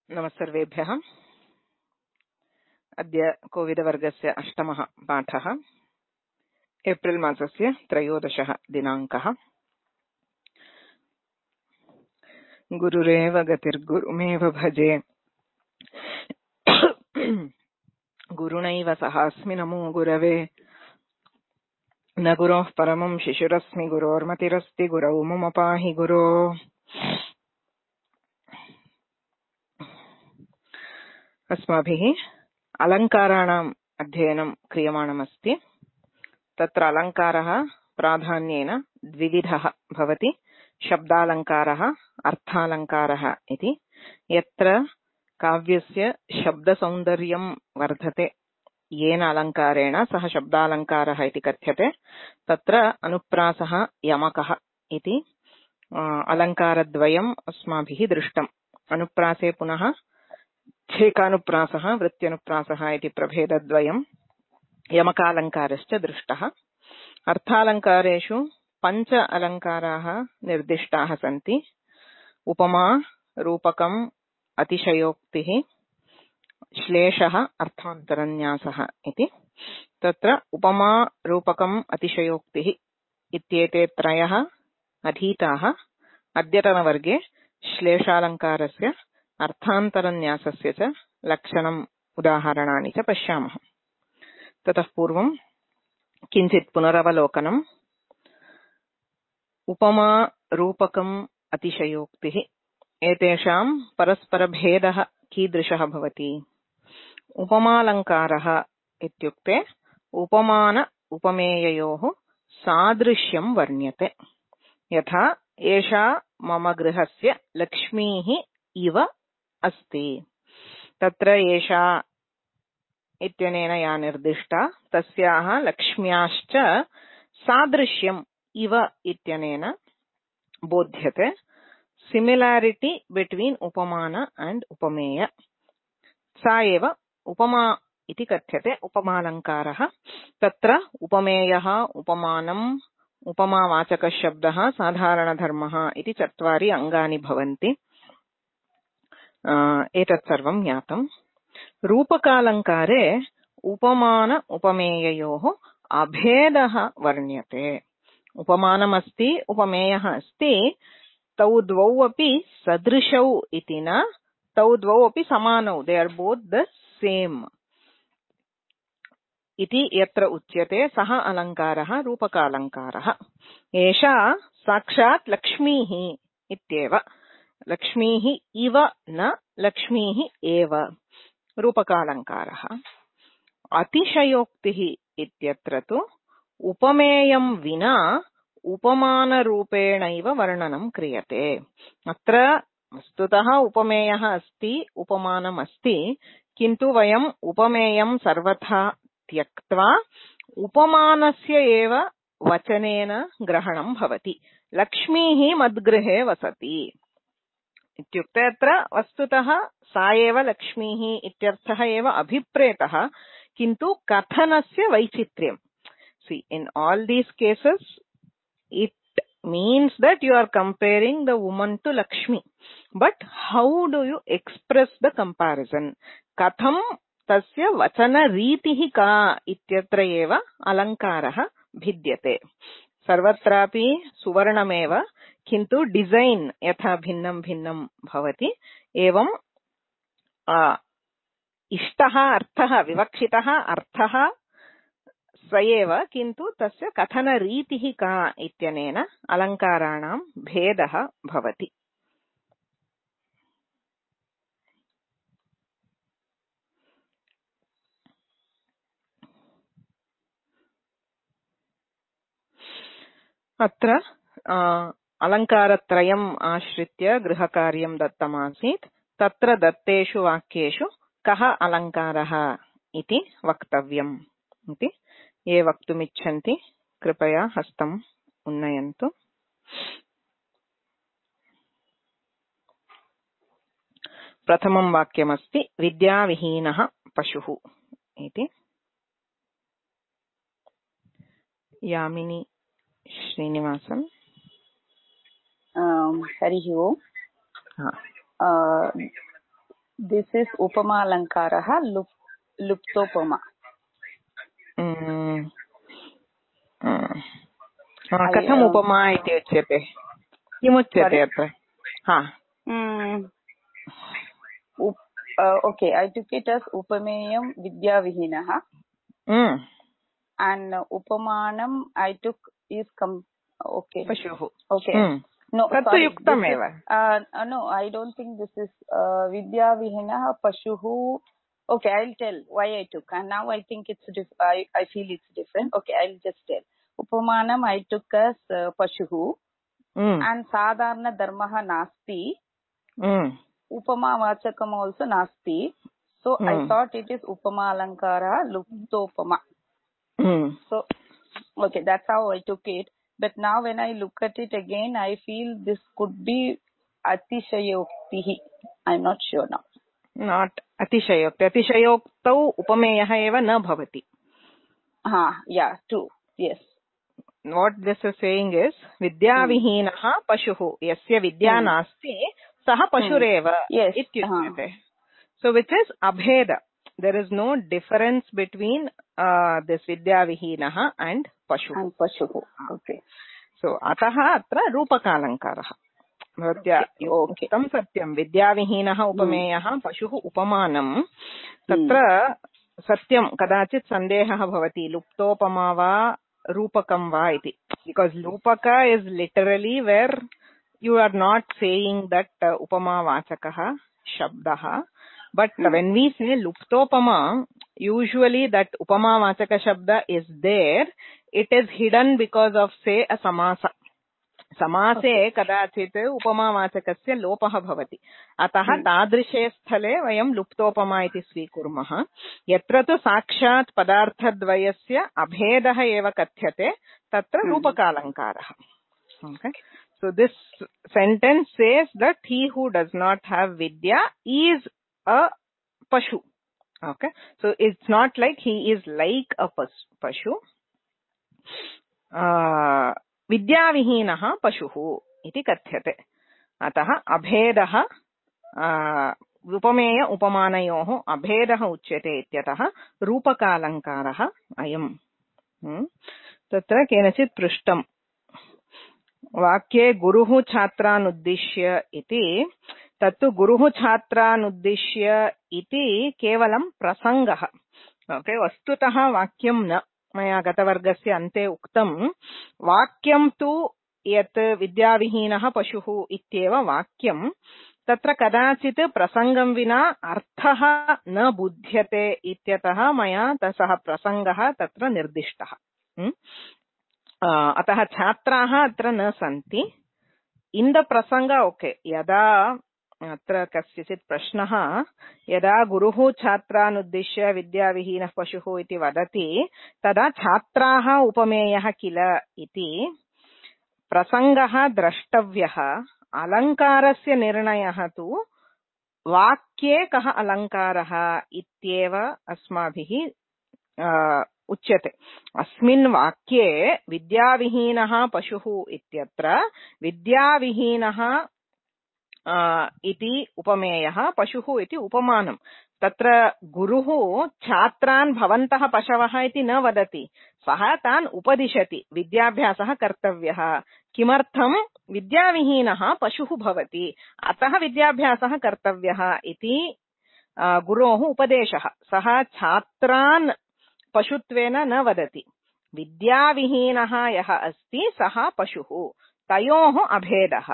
नमस्सर्वेभ्यः। अद्य कोविदवर्गस्य 8मः पाठः, एप्रिल् मासस्य 13 दिनाङ्कः। गुरुरेव गतिर्गुरुमेव भजे, गुरुणैव सहास्मि नमो गुरवे। न गुरोः परमं शिशुरस्मि, गुरोर्मतिरस्ति, गुरौ मम पाहि गुरो। अस्माभिः अलङ्काराणाम् अध्ययनं क्रियमाणमस्ति। तत्र अलङ्कारः प्राधान्येन द्विविधः भवति, शब्दालङ्कारः, अर्थालङ्कारः इति। यत्र काव्यस्य शब्दसौन्दर्यं वर्धते येन अलङ्कारेण सः शब्दालङ्कारः इति कथ्यते, तत्र अनुप्रासः यमकः इति अलङ्कारद्वयम् अस्माभिः दृष्टम्। अनुप्रासे पुनः छेकानुप्रासः, वृत्त्यनुप्रासः इति प्रभेदद्वयम्, यमकालङ्कारश्च दृष्टः। अर्थालङ्कारेषु 5 अलङ्काराः निर्दिष्टाः सन्ति। उपमा, रूपकम्, अतिशयोक्तिः, श्लेषः, अर्थान्तरन्यासः इति। तत्र उपमा, रूपकम्, अतिशयोक्तिः इत्येते त्रयः अधीताः। अद्यतनवर्गे श्लेषालङ्कारस्य, अर्थान्तरन्यासस्य च लक्षणम्, उदाहरणानि च पश्यामः। ततः पूर्वं किञ्चित् पुनरवलोकनम्। उपमा, रूपकम्, अतिशयोक्तिः एतेषां परस्परभेदः कीदृशः भवति? उपमालङ्कारः इत्युक्ते उपमान उपमेययोः सादृश्यं वर्ण्यते। यथा एषा मम गृहस्य लक्ष्मीः इव अस्ति। तत्र एषा इत्यनेन या निर्दिष्टा, तस्याः लक्ष्म्याश्च सादृश्यम् इव इत्यनेन बोध्यते। सिमिलारिटी बिट्वीन् उपमान एंड उपमेय, सा एव उपमा इति कथ्यते, उपमालङ्कारः। तत्र उपमेयः, उपमानम्, उपमावाचकशब्दः, साधारणधर्मः इति 4 अङ्गानि भवन्ति। एतत् सर्वं ज्ञातम्। रूपकालङ्कारे उपमान उपमेययोः अभेदः वर्ण्यते। उपमानमस्ति, उपमेयः अस्ति, तौ द्वौ अपि सदृशौ इति न, तौ द्वौ अपि समानौ, they are both the same इति यत्र उच्यते सः अलङ्कारः रूपकालङ्कारः। एषा साक्षात् लक्ष्मीः इत्येव, लक्ष्मीः इव न लक्ष्मीः एव, रूपकालङ्कारः। अतिशयोक्तिः इत्यत्र तु उपमेयं विना उपमानरूपेणैव वर्णनं क्रियते। अत्र वस्तुतः उपमेयः अस्ति, उपमानम् अस्ति, किन्तु वयम् उपमेयं सर्वथा त्यक्त्वा उपमानस्य एव वचनेन ग्रहणं भवति। लक्ष्मीः मद्गृहे वसति इत्युक्ते अत्र वस्तुतः सा एव लक्ष्मीः इत्यर्थः एव अभिप्रेतः, किन्तु कथनस्य वैचित्र्यं। See, in all these cases, it means that you are comparing the woman to Lakshmi. But how do you express the comparison? Katham tasya vachana ritihi ka ityatra eva alankarah भिद्यते। सर्वत्रापि सुवर्णमेव, किन्तु डिज़ैन् यथा भिन्नं भिन्नं भवति। एवं इष्टः अर्थः, विवक्षितः अर्थः स एव, किन्तु तस्य कथनरीतिः का इत्यनेन अलङ्काराणां भेदः भवति। अत्र अलङ्कारत्रयम् आश्रित्य गृहकार्यं दत्तमासीत्। तत्र दत्तेषु वाक्येषु कः अलङ्कारः इति वक्तव्यम् इति। ये वक्तुमिच्छन्ति कृपया हस्तम् उन्नयन्तु। प्रथमं वाक्यमस्ति विद्याविहीनः पशुः इति। यामिनी श्रीनिवासन्। हरिः ओम्। This is upama alankaraha luptopama. कथम् उपमा इति उच्यते? किमुच्यते अत्र? Okay, I took it as upameyam vidyavihinaha. And upamanam I took is okay. Pashuhu. Okay. No, sorry. No, I don't think this is vidyavihinaha pashuhu. Okay, I'll tell why I took. And now I think it's I feel it's different. Okay, I'll just tell. Upamanam I took as pashuhu. And sadharana dharmaha nasti. Upama vachakam also nasti. So I thought it is upama alankara luptopama. So, okay, that's how I took it. But now when I look at it again, I feel this could be atishayoktihi. I'm not sure now. Not atishayokti. Atishayoktau upameyaha eva na bhavati. Yeah, true. Yes. What this is saying is vidyavihinaha pashuhu. Yasya vidya nasti saha pashureva. Yes. So which is abheda. There is no difference between this vidyavihinaha and pashuhu. And pashuhu. Okay. So ataha atra rupakalankaraha. भवत्या उक्तं सत्यं विद्याविहीनः उपमेयः पशुः उपमानं तत्र सत्यं कदाचित् सन्देहः भवति लुप्तोपमा वा रूपकं वा इति बिकास् रूपक is literally where you are not saying that उपमावाचकः शब्दः बट् वेन् वी से लुप्तोपमा यूजुअली दट् उपमावाचक शब्द is there it is hidden because of say a समास समासे कदाचित् उपमावाचकस्य लोपः भवति अतः तादृशे स्थले वयं लुप्तोपमा इति स्वीकुर्मः यत्र तु साक्षात् पदार्थद्वयस्य अभेदः एव कथ्यते तत्र रूपकालङ्कारः okay so this sentence says that he who does not have vidya is a pashu okay so it's not like he is like a pashu विद्याविहीनः पशुः इति कथ्यते अतः अभेदः उपमेय उपमानयोः अभेदः उच्यते इत्यतः रूपकालङ्कारः अयम् तत्र केनचित् पृष्टम् वाक्ये गुरुः छात्रानुद्दिश्य इति तत्तु गुरुः छात्रानुद्दिश्य इति केवलं प्रसङ्गः ओके वस्तुतः वाक्यं न मया गतवर्गस्य अन्ते उक्तं वाक्यं तु यत् विद्याविहीनः पशुः इत्येव वाक्यं तत्र कदाचित् प्रसङ्गं विना अर्थः न बुध्यते इत्यतः मया सः प्रसङ्गः तत्र निर्दिष्टः अतः छात्राः अत्र न सन्ति इन् द प्रसङ्ग ओके यदा अत्र कस्यचित् प्रश्नः यदा गुरुः छात्रानुद्दिश्य विद्याविहीनः पशुः इति वदति तदा छात्राः उपमेयः किल इति प्रसङ्गः द्रष्टव्यः अलङ्कारस्य निर्णयः तु वाक्ये कः अलङ्कारः इत्येव अस्माभिः उच्यते अस्मिन् वाक्ये विद्याविहीनः पशुः इत्यत्र विद्याविहीनः इति उपमेयः पशुः इति उपमानं तत्र गुरुः छात्रान् भवन्तः पशवः इति न वदति सः तान् उपदिशति विद्याभ्यासः कर्तव्यः किमर्थं विद्याविहीनः पशुः भवति अतः विद्याभ्यासः कर्तव्यः इति गुरोः उपदेशः सः छात्रान् पशुत्वेन न वदति विद्याविहीनः यः अस्ति सः पशुः तयोः अभेदः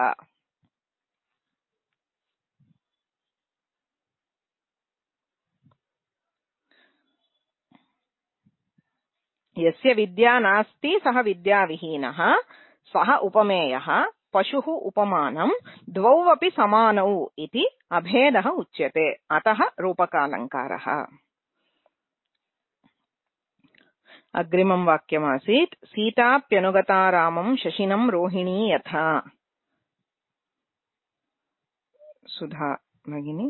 यस्य विद्या नास्ति सः विद्याविहीनः सः उपमेयः पशुः उपमानं द्वौ अपि समानौ इति अभेदः उच्यते अतः रूपकालङ्कारः अग्रिमं वाक्यमासीत् सीताप्यनुगता रामं शशिनं रोहिणी यथा सुधा भगिनी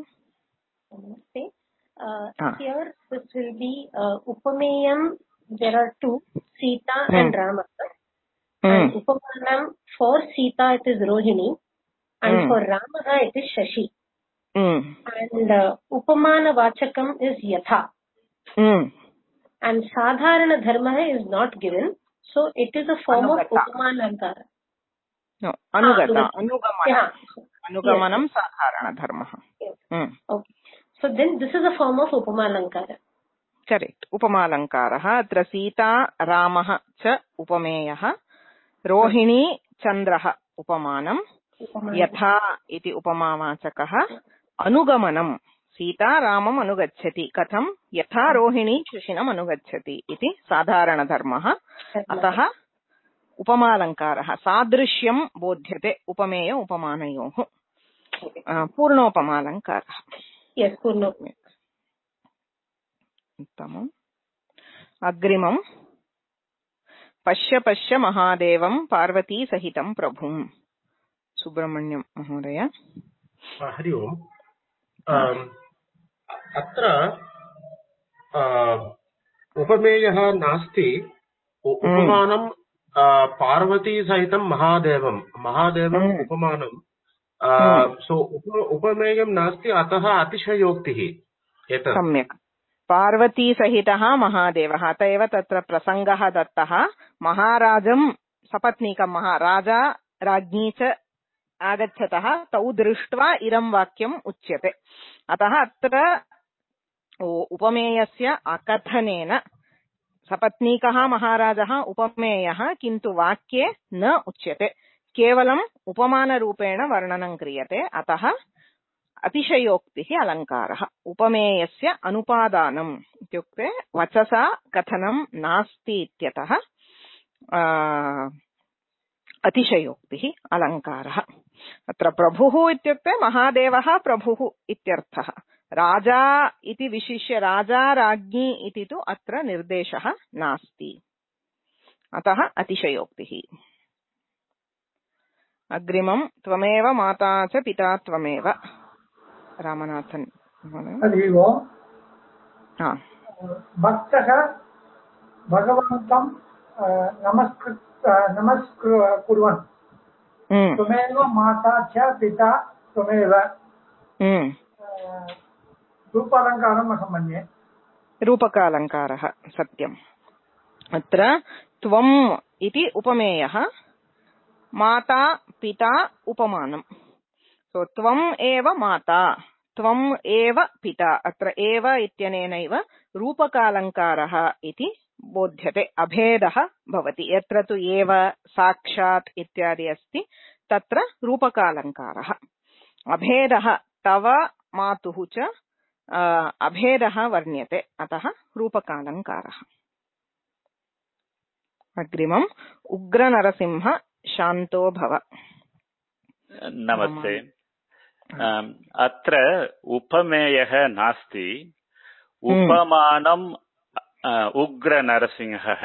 here this will be upameyam. There are two, Sita and Rama. And upamanam for Sita it is Rohini and for Rama it is Shashi. And Upamana Vachakam is Yatha. And Sadharana Dharma is not given. So it is a form of Upamana Ankara. No, Anugata. Anugamanam Sadharana Dharma. Okay. So then this is a form of Upamalankara. Correct. Upamalankara. Atra Sita Ramaha cha Upameyaha. Rohini Chandraha Upamanam. Yatha iti Upamavachakaha. Anugamanam. Sita Ramam Anugacchati. Katham Yatha Rohini Krishinam Anugacchati. Iti Sadharana Dharmaha. Ataha Upamalankaraha. Sadrishyam bodhyate. Upameya Upamanayoho. Purnopamalankaraha. Yes, Purnopamalankaraha. उत्तमम् अग्रिमम् पश्य पश्य महादेवं पार्वती सहितं प्रभुं सुब्रह्मण्यं महोदय हरि ओम् अत्र उपमेयः नास्ति उपमानं पार्वती सहितं महादेवं उपमानं सो उपमेयं नास्ति अतः अतिशयोक्तिः एतत् सम्यक् पार्वती सहितः महादेवः अत एव तत्र प्रसङ्गः दत्तः महाराजं सपत्नीकं महाराजा राज्ञी च आगच्छतः तौ दृष्ट्वा इदं वाक्यम् उच्यते अतः अत्र उपमेयस्य अकथनेन सपत्नीकः महाराजः उपमेयः किन्तु वाक्ये न उच्यते केवलम् उपमानरूपेण वर्णनं क्रियते अतः अतिशयोक्तिः अलङ्कारः उपमेयस्य अनुपादानम् इत्युक्ते वचसा कथनं नास्ति इत्यतः अतिशयोक्तिः अलङ्कारः अत्र प्रभुः इत्युक्ते महादेवः प्रभुः इत्यर्थः राजा इति विशिष्य राजा राज्ञी इति तु अत्र निर्देशः नास्ति अतः अतिशयोक्तिः अग्रिमं त्वमेव माता च पिता त्वमेव रामनाथन हरि ओम् भक्तः भगवन्तं नमस्कुर्वन् त्वमेव माता च पिता त्वमेव रूपालङ्कारम् अहं मन्ये रूपकालङ्कारः सत्यम् अत्र त्वम् इति उपमेयः माता पिता उपमानम् सो त्वम् एव माता त्वम् एव पिता अत्र एव इत्यनेनैव रूपकालङ्कारः इति बोध्यते अभेदः भवति यत्र तु एव साक्षात् इत्यादि अस्ति तत्र रूपकालङ्कारः अभेदः तव मातुः च अभेदः वर्ण्यते अतः रूपकालङ्कारः अग्रिमम् उग्रनरसिंह शान्तो भव नमस्ते अत्र उपमेयः नास्ति उपमानम् उग्रनरसिंहः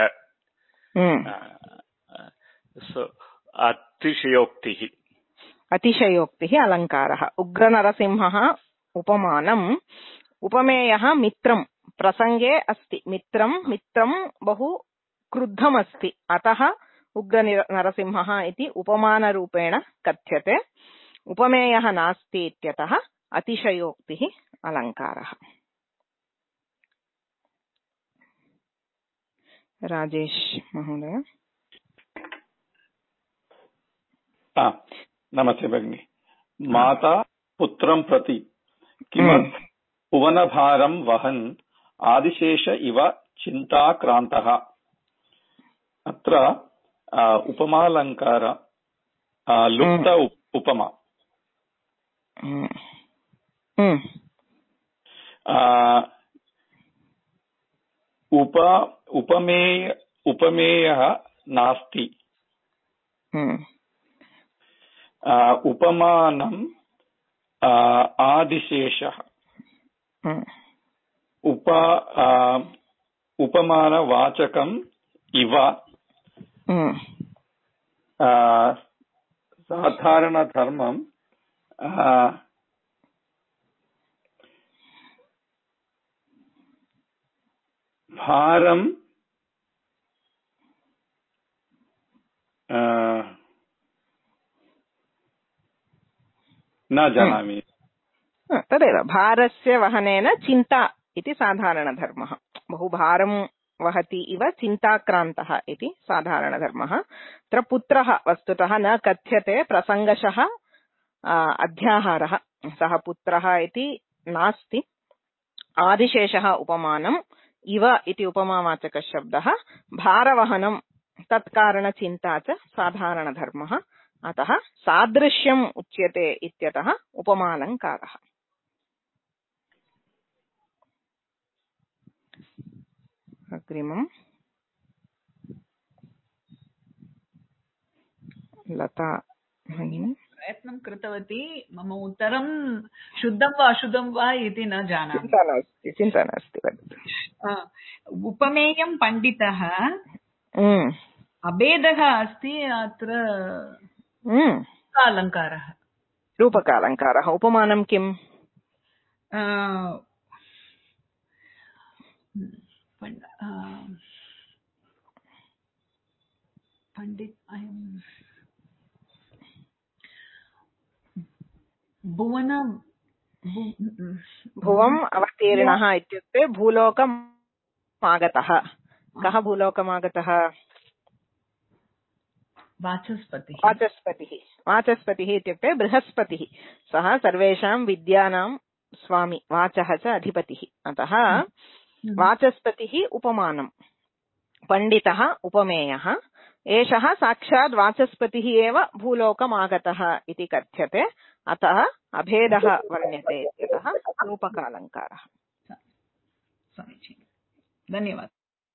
अतिशयोक्तिः अलङ्कारः उग्रनरसिंहः उपमानम् उपमेयः मित्रं प्रसङ्गे अस्ति मित्रं बहु क्रुद्धमस्ति अतः उग्रनरसिंहः इति उपमानरूपेण कथ्यते उपमेयः नास्ति इत्यतः अतिशयोक्तिः अलङ्कारः राजेश महोदय नमस्ते भगिनी माता पुत्रं प्रति किमर्थं भुवनभारं वहन् आदिशेष इव चिन्ताक्रान्तः अत्र उपमालङ्कार लुप्त उपमा उपमेयः नास्ति उपमानम् आदिशेषः उपमानवाचकम् इव साधारणधर्मं भारं न जानामि तदेव भारस्य वहनेन चिन्ता इति साधारणधर्मः। बहु भारं वहति इव चिन्ताक्रान्तः इति साधारणधर्मः। अत्र पुत्रः वस्तुतः न कथ्यते, प्रसङ्गशः अध्याहारः, सः पुत्रः इति नास्ति। आदिशेषः उपमानम्, इव इति उपमावाचकशब्दः, भारवहनं तत्कारणचिन्ता च साधारणधर्मः। अतः सादृश्यम् उच्यते इत्यतः उपमालङ्कारः। अग्रिमम् लता भगिनी। प्रयत्नं कृतवती, मम उत्तरं शुद्धं वा अशुद्धं वा इति न जानामि। चिन्ता नास्ति। उपमेयं पण्डितः, अभेदः अस्ति अत्र अलङ्कारः, रूपकालङ्कारः। उपमानं किम्? पंडित भुवम् अवतीर्णः इत्युक्ते भूलोकम् आगतः। कः भूलोकम् आगतः? वाचस्पतिः। वाचस्पतिः इत्युक्ते बृहस्पतिः। सः सर्वेषां विद्यानां स्वामी, वाचः च अधिपतिः। अतः वाचस्पतिः उपमानम्, पण्डितः उपमेयः। एषः साक्षात् वाचस्पतिः एव भूलोकम् आगतः इति कथ्यते। अतः अभेदः वर्ण्यते इत्यतः रूपकालङ्कारः। समीचीनं, धन्यवादः।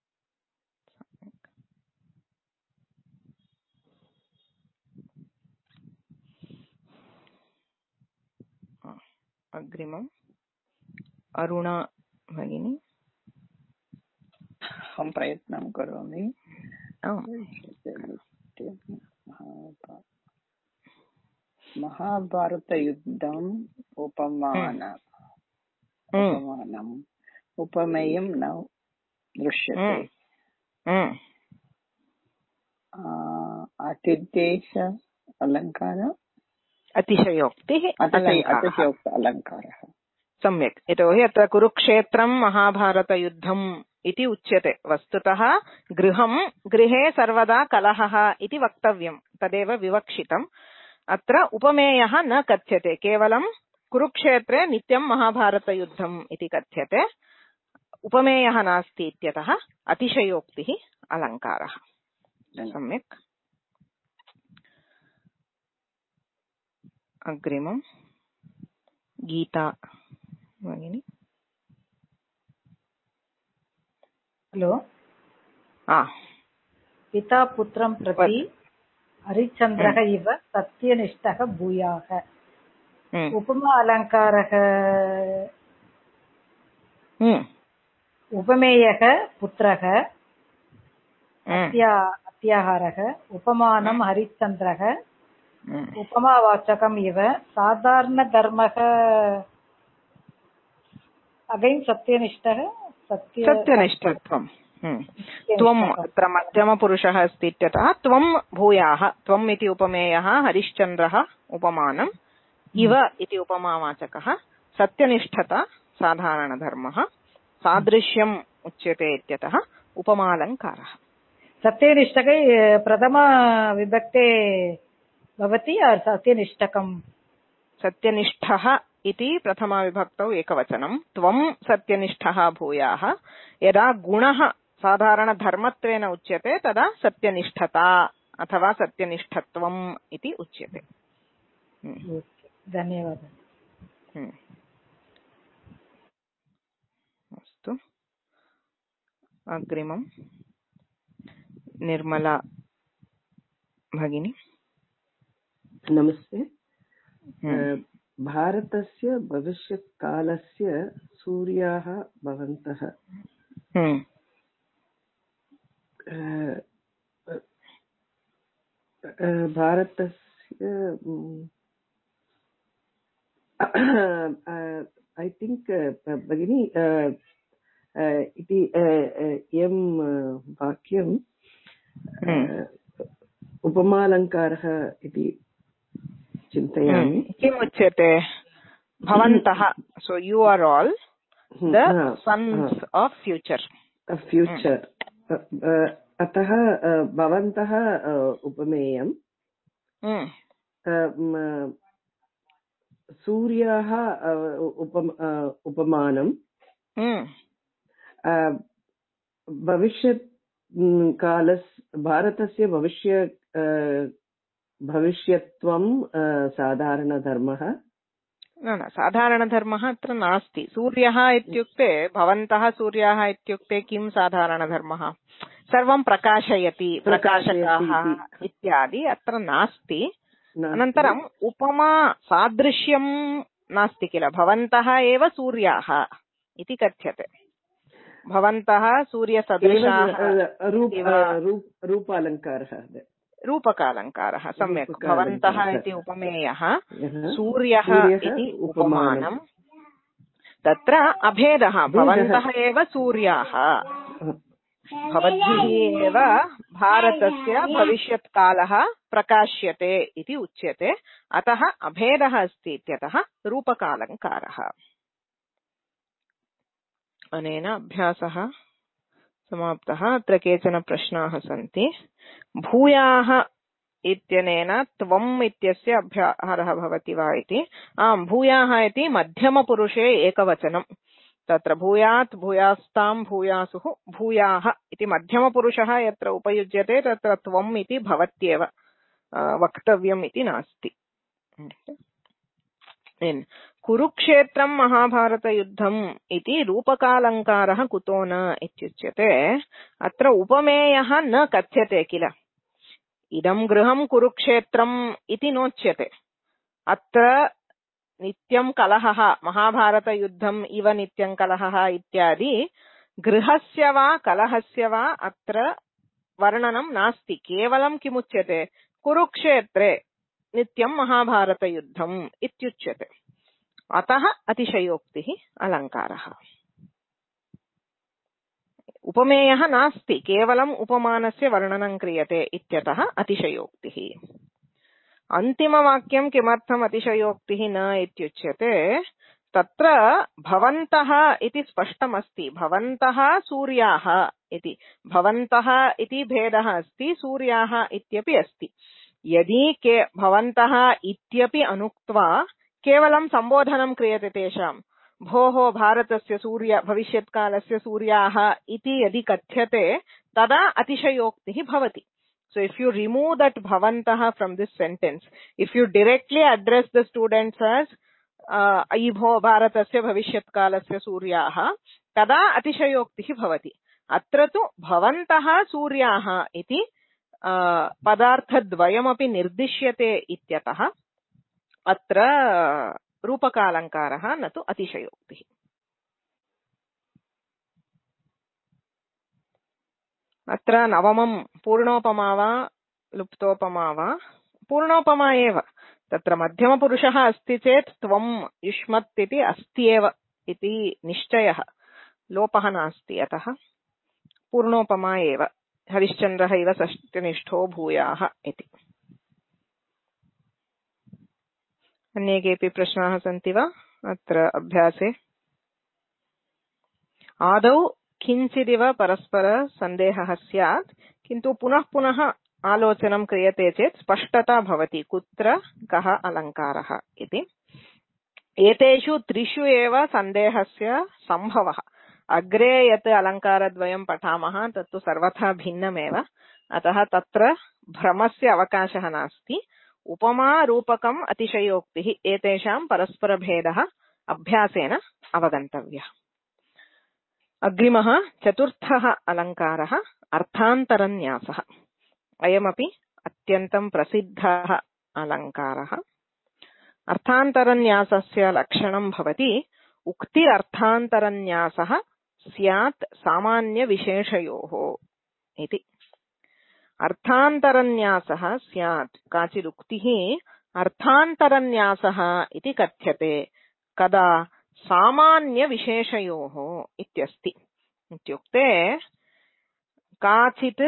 अग्रिमम् अरुणा भगिनी। अहं प्रयत्नं करोमि। महाभारतयुद्धम् उपमानम् उपमेयं न दृश्यते। अतिदेश अलङ्कारः, अतिशयोक्तिः अलङ्कारः। सम्यक्। यतोहि अत्र कुरुक्षेत्रं महाभारतयुद्धम् इति उच्यते। वस्तुतः गृहे सर्वदा कलहः इति वक्तव्यं, तदेव विवक्षितम्। अत्र उपमेयः न कथ्यते, केवलं कुरुक्षेत्रे नित्यं महाभारतयुद्धम् इति कथ्यते। उपमेयः नास्ति इत्यतः अतिशयोक्तिः अलङ्कारः। सम्यक्। अग्रिमं गीता भगिनी। हलो। पिता पुत्रं प्रति हरिश्चन्द्रः इव सत्यनिष्ठः भूयाः। उपमा अलङ्कारः। उपमेयः पुत्रः, अत्याहारः, उपमानं हरिश्चन्द्रः, उपमावाचकम् इव साधारणधर्मः। अगैन् सत्यनिष्ठः, सत्यनिष्ठत्वम्। त्वम् अत्र मध्यमपुरुषः अस्ति इत्यतः त्वं भूयाः। त्वम् इति उपमेयः, हरिश्चन्द्रः उपमानम्, इव इति उपमावाचकः, सत्यनिष्ठता साधारणधर्मः, सादृश्यम् उच्यते इत्यतः उपमालङ्कारः। सत्यनिष्ठके प्रथमा विभक्ते भवति सत्यनिष्ठकम्? सत्यनिष्ठः इति प्रथमा विभक्तौ एकवचनं। त्वं सत्यनिष्ठः भूयाः। यदा गुणः साधारणधर्मत्वेन उच्यते तदा सत्यनिष्ठता अथवा सत्यनिष्ठत्वम् इति उच्यते। धन्यवादः। अस्तु, अग्रिमं निर्मला भगिनी। नमस्ते। भारतस्य भविष्यत्कालस्य सूर्याः भवन्तः। भारतस्य ऐ थिङ्क् भगिनी इति इयं वाक्यं उपमालङ्कारः इति चिन्तयामि। किम् उच्यते? Bhavantah. So you are all the sons of future. Future. अतः भवन्तः उपमेयम् सूर्यः उपमानं भविष्यत् भारतस्य भविष्यत्वं साधारणधर्मः न साधारणधर्मः अत्र नास्ति. सूर्यः इत्युक्ते भवन्तः सूर्याः इत्युक्ते किं साधारणधर्मः? सर्वं प्रकाशयति, प्रकाशकाः इत्यादि अत्र नास्ति. अनन्तरम् उपमा सादृश्यं नास्ति किल. भवन्तः एव सूर्याः इति कथ्यते. भवन्तः सूर्यसदृशाः. रूपकालङ्कारः सम्यक्. भवन्तः इति उपमेयः, सूर्यः इति उपमानम्. तत्र अभेदः. भवन्तः एव सूर्याः, भवद्भिः एव भारतस्य भविष्यत्कालः प्रकाश्यते इति उच्यते. अतः अभेदः अस्ति इत्यतः रूपकालङ्कारः. अनेन अभ्यासः समाप्तः. अत्र केचन प्रश्नाः सन्ति. भूयाः इत्यनेन त्वम् इत्यस्य अभ्याहारः भवति वा इति. आम्, भूयाः इति मध्यमपुरुषे एकवचनम्. तत्र भूयात्, भूयास्तां, भूयासुः, भूयाः इति मध्यमपुरुषः यत्र उपयुज्यते तत्र त्वम् इति भवत्येव, वक्तव्यम् इति नास्ति. कुरुक्षेत्रं महाभारतयुद्धम् इति रूपकालङ्कारः कुतो न इत्युच्यते. अत्र उपमेयः न कथ्यते किल. इदं गृहं कुरुक्षेत्रम् इति नोच्यते. अत्र नित्यं कलहः, महाभारतयुद्धम् इव नित्यं कलहः इत्यादि गृहस्य वा कलहस्य वा अत्र वर्णनं नास्ति. केवलं किमुच्यते, कुरुक्षेत्रे नित्यं महाभारतयुद्धम् इत्युच्यते. अतः अतिशयोक्तिः अलङ्कारः. उपमेयः नास्ति, केवलम् उपमानस्य वर्णनं क्रियते इत्यतः अतिशयोक्तिः. अन्तिमवाक्यं किमर्थम् अतिशयोक्तिः न इत्युच्यते. तत्र भवन्तः इति स्पष्टमस्ति. भवन्तः सूर्याः इति. भवन्तः इति भेदः अस्ति, सूर्याः इत्यपि अस्ति. यदि भवन्तः इत्यपि अनुक्त्वा केवलं सम्बोधनं क्रियते तेषां, भोः भारतस्य भविष्यत्कालस्य सूर्याः इति यदि कथ्यते तदा अतिशयोक्तिः भवति. So if you remove that bhavantah from this sentence, if you directly address the students as अयिभो भारतस्य भविष्यत्कालस्य सूर्याः, तदा अतिशयोक्तिः भवति. अत्र तु भवन्तः सूर्याः इति पदार्थद्वयमपि निर्दिश्यते इत्यतः अत्र रूपकालङ्कारः न तु अतिशयोक्तिः. अत्र नवमं पूर्णोपमा वा लुप्तोपमा वा? पूर्णोपमा एव. तत्र मध्यमपुरुषः अस्ति चेत् त्वं युष्मत् इति अस्त्येव इति निश्चयः, लोपः नास्ति. अतः पूर्णोपमा एव. हरिश्चन्द्रः इव षष्ठनिष्ठो भूयाः इति. अन्ये केऽपि प्रश्नाः सन्ति वा अत्र अभ्यासे? आदौ किञ्चिदिव परस्पर सन्देहः स्यात्, किन्तु पुनः पुनः आलोचनं क्रियते चेत् स्पष्टता भवति कुत्र कः अलङ्कारः इति. एतेषु त्रिषु एव सन्देहस्य सम्भवः. अग्रे यत् अलङ्कारद्वयं पठामः तत्तु सर्वथा भिन्नमेव. अतः तत्र भ्रमस्य अवकाशः नास्ति. उपमा रूपकम् अतिशयोक्तिः एतेषां परस्परभेदः अभ्यासेन अवगन्तव्यः. अग्रिमः चतुर्थः अलङ्कारः अर्थान्तरन्यासः. अयमपि अत्यन्तं प्रसिद्धः अलङ्कारः. अर्थान्तरन्यासस्य लक्षणं भवति उक्तिरर्थान्तरन्यासः स्यात् सामान्यविशेषयोः इति. अर्थान्तरन्यासः स्यात्, काचिदुक्तिः अर्थान्तरन्यासः इति कथ्यते कदा सामान्यविशेषयोः इत्यस्ति. इत्युक्ते काचित्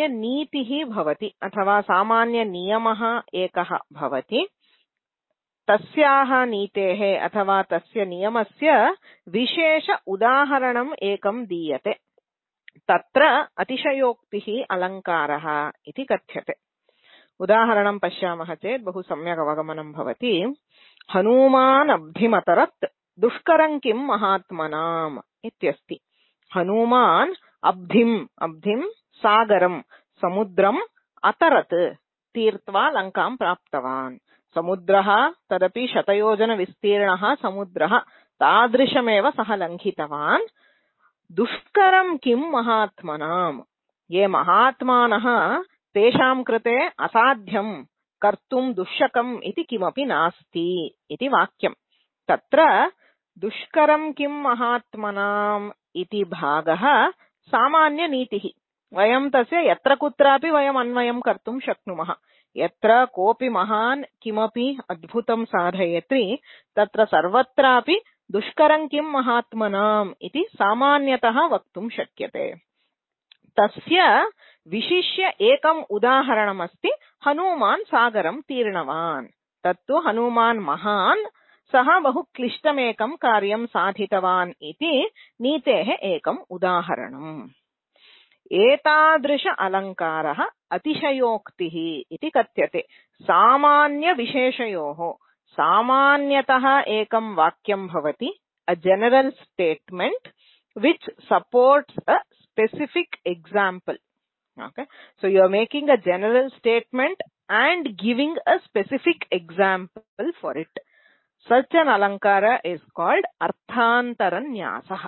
सामान्यनीतिः भवति अथवा सामान्यनियमः एकः भवति. तस्याः नीतेः अथवा तस्य नियमस्य विशेष उदाहरणम् एकं दीयते। तत्र अतिशयोक्तिः अलङ्कारः इति कथ्यते। उदाहरणं पश्यामः चेत् बहु सम्यक् अवगमनं भवति। हनूमान् अब्धिमतरत् दुष्करं किं महात्मनाम् इत्यस्ति। हनूमान् अब्धिं सागरं समुद्रम् अतरत् तीर्त्वा लङ्कां प्राप्तवान्। समुद्रः तदपि शतयोजनविस्तीर्णः समुद्रः, तादृशमेव सः लङ्घितवान्। दुष्करं किं महात्मनाम्, ये महात्मानः तेषां कृते असाध्यं कर्तुं दुष्शकम् इति किमपि नास्ति इति वाक्यम्। तत्र दुष्करं किं महात्मनाम् इति भागः सामान्यनीतिः। वयं तस्य यत्र कुत्रापि वयम् अन्वयं कर्तुं शक्नुमः। यत्र कोऽपि महान् किमपि अद्भुतं साधयति तत्र सर्वत्रापि दुष्करं किं महात्मनाम् इति सामान्यतः वक्तुं शक्यते। तस्य विशिष्य एकम् उदाहरणमस्ति हनूमान् सागरं तीर्णवान्। तत्तु हनूमान् महान्, सः बहु क्लिष्टमेकं कार्यं साधितवान् इति नीतेः एकम् उदाहरणम्। एतादृश अलङ्कारः अतिशयोक्तिः इति कथ्यते। सामान्यविशेषयोः सामान्यतः एकं वाक्यं भवति, a general statement which supports a specific example. Okay, so you are making a general statement and giving a specific example for it. Such an alankara is called arthantaranyasah.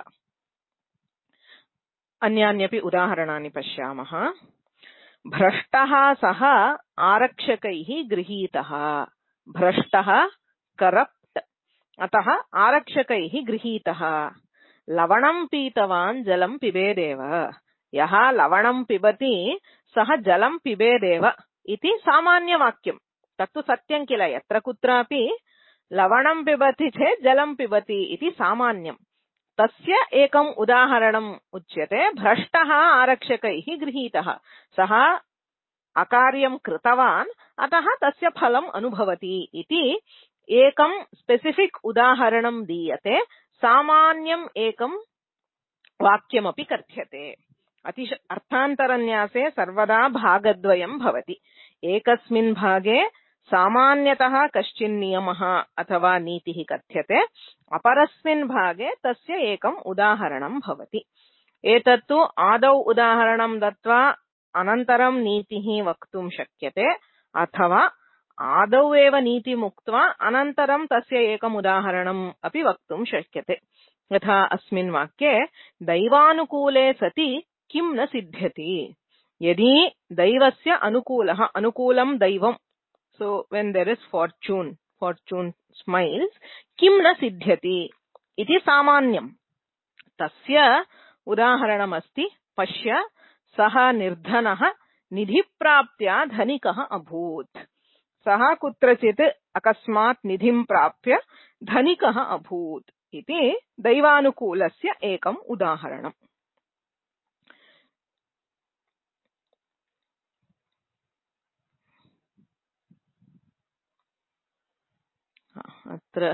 अन्यान्यपि उदाहरणानि पश्यामः। भ्रष्टः सः आरक्षकैः गृहीतः। भ्रष्टः करप्ट, अतः आरक्षकैः गृहीतः। लवणं पीतवान् जलं पिबेदेव। यः लवणं पिबति सः जलं पिबेदेव इति सामान्यवाक्यं। तत्तु सत्यं किल, यत्र कुत्रापि लवणं पिबति चेत् जलं पिबति इति सामान्यं। तस्य एकम् उदाहरणम् उच्यते, भ्रष्टः आरक्षकैः गृहीतः। सः अकार्यं कृतवान्, अतः तस्य फलम् अनुभवति इति एकं स्पेसिफिक् उदाहरणं दीयते। सामान्यम् एकं वाक्यमपि कथ्यते। अर्थान्तरन्यासे सर्वदा भागद्वयं भवति। एकस्मिन् भागे सामान्यतः कश्चिन् नियमः अथवा नीतिः कथ्यते, अपरस्मिन् भागे तस्य एकम् उदाहरणं भवति। एतत्तु आदौ उदाहरणं दत्वा अनन्तरं नीतिः वक्तुं शक्यते, अथवा आदौ एव नीतिमुक्त्वा अनन्तरं तस्य एकम् उदाहरणम् अपि वक्तुं शक्यते। यथा अस्मिन् वाक्ये दैवानुकूले सति किं न सिद्ध्यति। यदि दैवस्य अनुकूलं दैवं, so when there is fortune smiles, किं न सिद्ध्यति इति सामान्यम्। तस्य उदाहरणमस्ति, पश्य सः निर्धनः निधिप्राप्त्या धनिकः अभूत्। सः कुत्रचित् अकस्मात् निधिं प्राप्य धनिकः अभूत् इति दैवानुकूलस्य एकम् उदाहरणम्। अत्र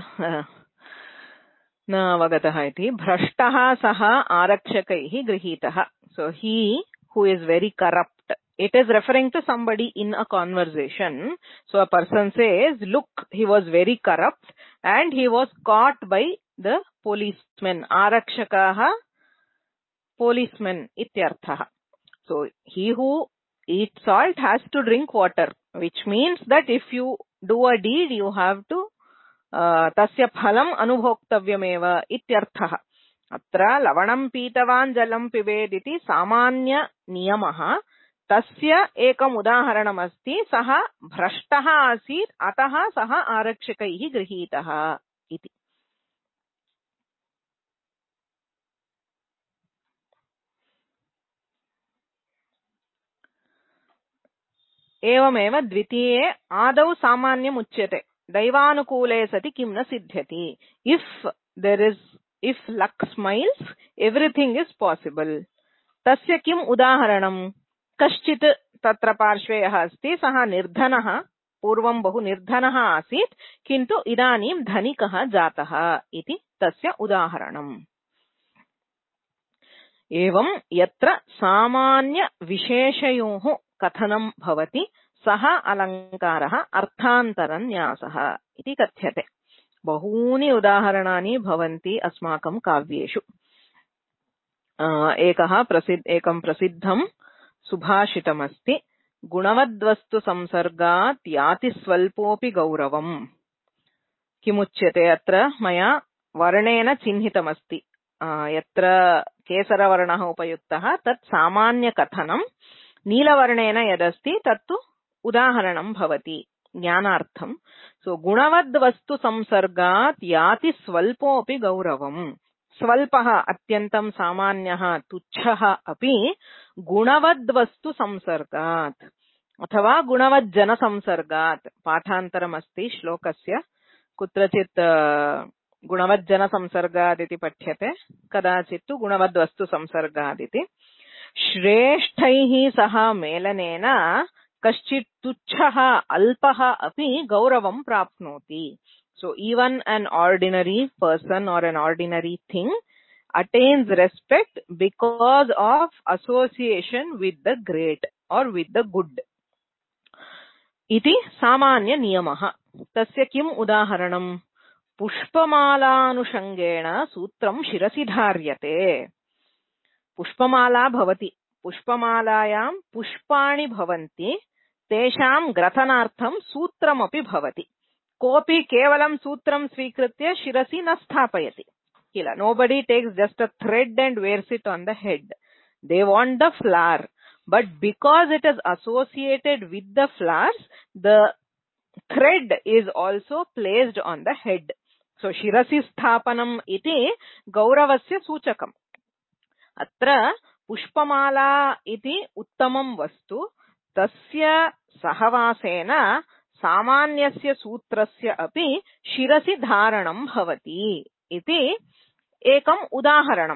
न अवगतः इति। भ्रष्टः सः आरक्षकैः गृहीतः। So he who is very corrupt, it is referring to somebody in a conversation. So a person says, look, he was very corrupt and he was caught by the policemen. Arakshakaah policemen ityarthah. So he who eats salt has to drink water, which means that if you do a deed, you have to तस्य फलम् अनुभोक्तव्यमेव इत्यर्थः। अत्र लवणं पीतवान् जलं पिबेत् इति सामान्य नियमः। तस्य एकम् उदाहरणमस्ति, सः भ्रष्टः आसीत्, अतः सः आरक्षकैः गृहीतः इति। एवमेव द्वितीये आदौ सामान्यम् उच्यते, दैवानुकूले सति किं न सिद्ध्यति। If luck smiles, everything is possible. तस्य किम् उदाहरणम्? कश्चित् तत्र पार्श्वे यः अस्ति सः निर्धनः, पूर्वं बहु निर्धनः आसीत् किन्तु इदानीं धनिकः जातः इति तस्य उदाहरणम्। एवं यत्र सामान्यविशेषयोः कथनं भवति सः अलङ्कारः अर्थान्तरन्यासः इति कथ्यते। बहूनि उदाहरणानि भवन्ति अस्माकं काव्येषु। एकं प्रसिद्धं सुभाषितमस्ति, गुणवद्वस्तु संसर्गात् याति स्वल्पोऽपि गौरवम्। किमुच्यते अत्र? मया वर्णेन चिह्नितमस्ति। यत्र केसरवर्णः उपयुक्तः तत् सामान्यकथनं, नीलवर्णेन यदस्ति तत्तु उदाहरणं भवति ज्ञानार्थं। सो गुणवद्वस्तु संसर्गात् याति स्वल्पोऽपि गौरवम्। स्वल्पः अत्यन्तं सामान्यः तुच्छः अपि गुणवद्वस्तु संसर्गात् अथवा गुणवज्जनसंसर्गात्। पाठान्तरमस्ति श्लोकस्य, कुत्रचित् गुणवज्जनसंसर्गात् इति पठ्यते, कदाचित् तु गुणवद्वस्तु संसर्गादिति। श्रेष्ठैः सह मेलनेन कश्चित् तुच्छः अल्पः अपि गौरवं प्राप्नोति। So even an ordinary person or an ordinary thing attains respect because of association with the great or with the good. इति सामान्य नियमः। तस्य किम् उदाहरणम्? पुष्पमालानुषङ्गेण सूत्रं शिरसि धार्यते। पुष्पमाला भवति, पुष्पमालायां पुष्पाणि भवन्ति, तेषां ग्रथनार्थं सूत्रमपि भवति। कोऽपि केवलं सूत्रं स्वीकृत्य शिरसि न स्थापयति किल। Nobody takes just a thread and wears it on the head. They want the flower, but because it is associated with the flowers, the thread is also placed on the head. So shirasi sthapanam iti gauravasya सूचकम्। अत्र पुष्पमाला इति उत्तमं वस्तु, तस्य सहवासेन सामान्यस्य सूत्रस्य अपि शिरसि धारणं भवति इति एकम् उदाहरणम्।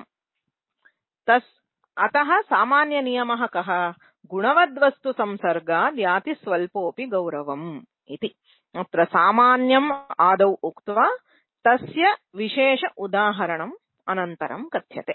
अतः सामान्यनियमः कः? गुणवद्वस्तु संसर्गात् याति स्वल्पोऽपि गौरवम् इति। अत्र सामान्यम् आदौ उक्त्वा तस्य विशेष उदाहरणम् अनन्तरं कथ्यते।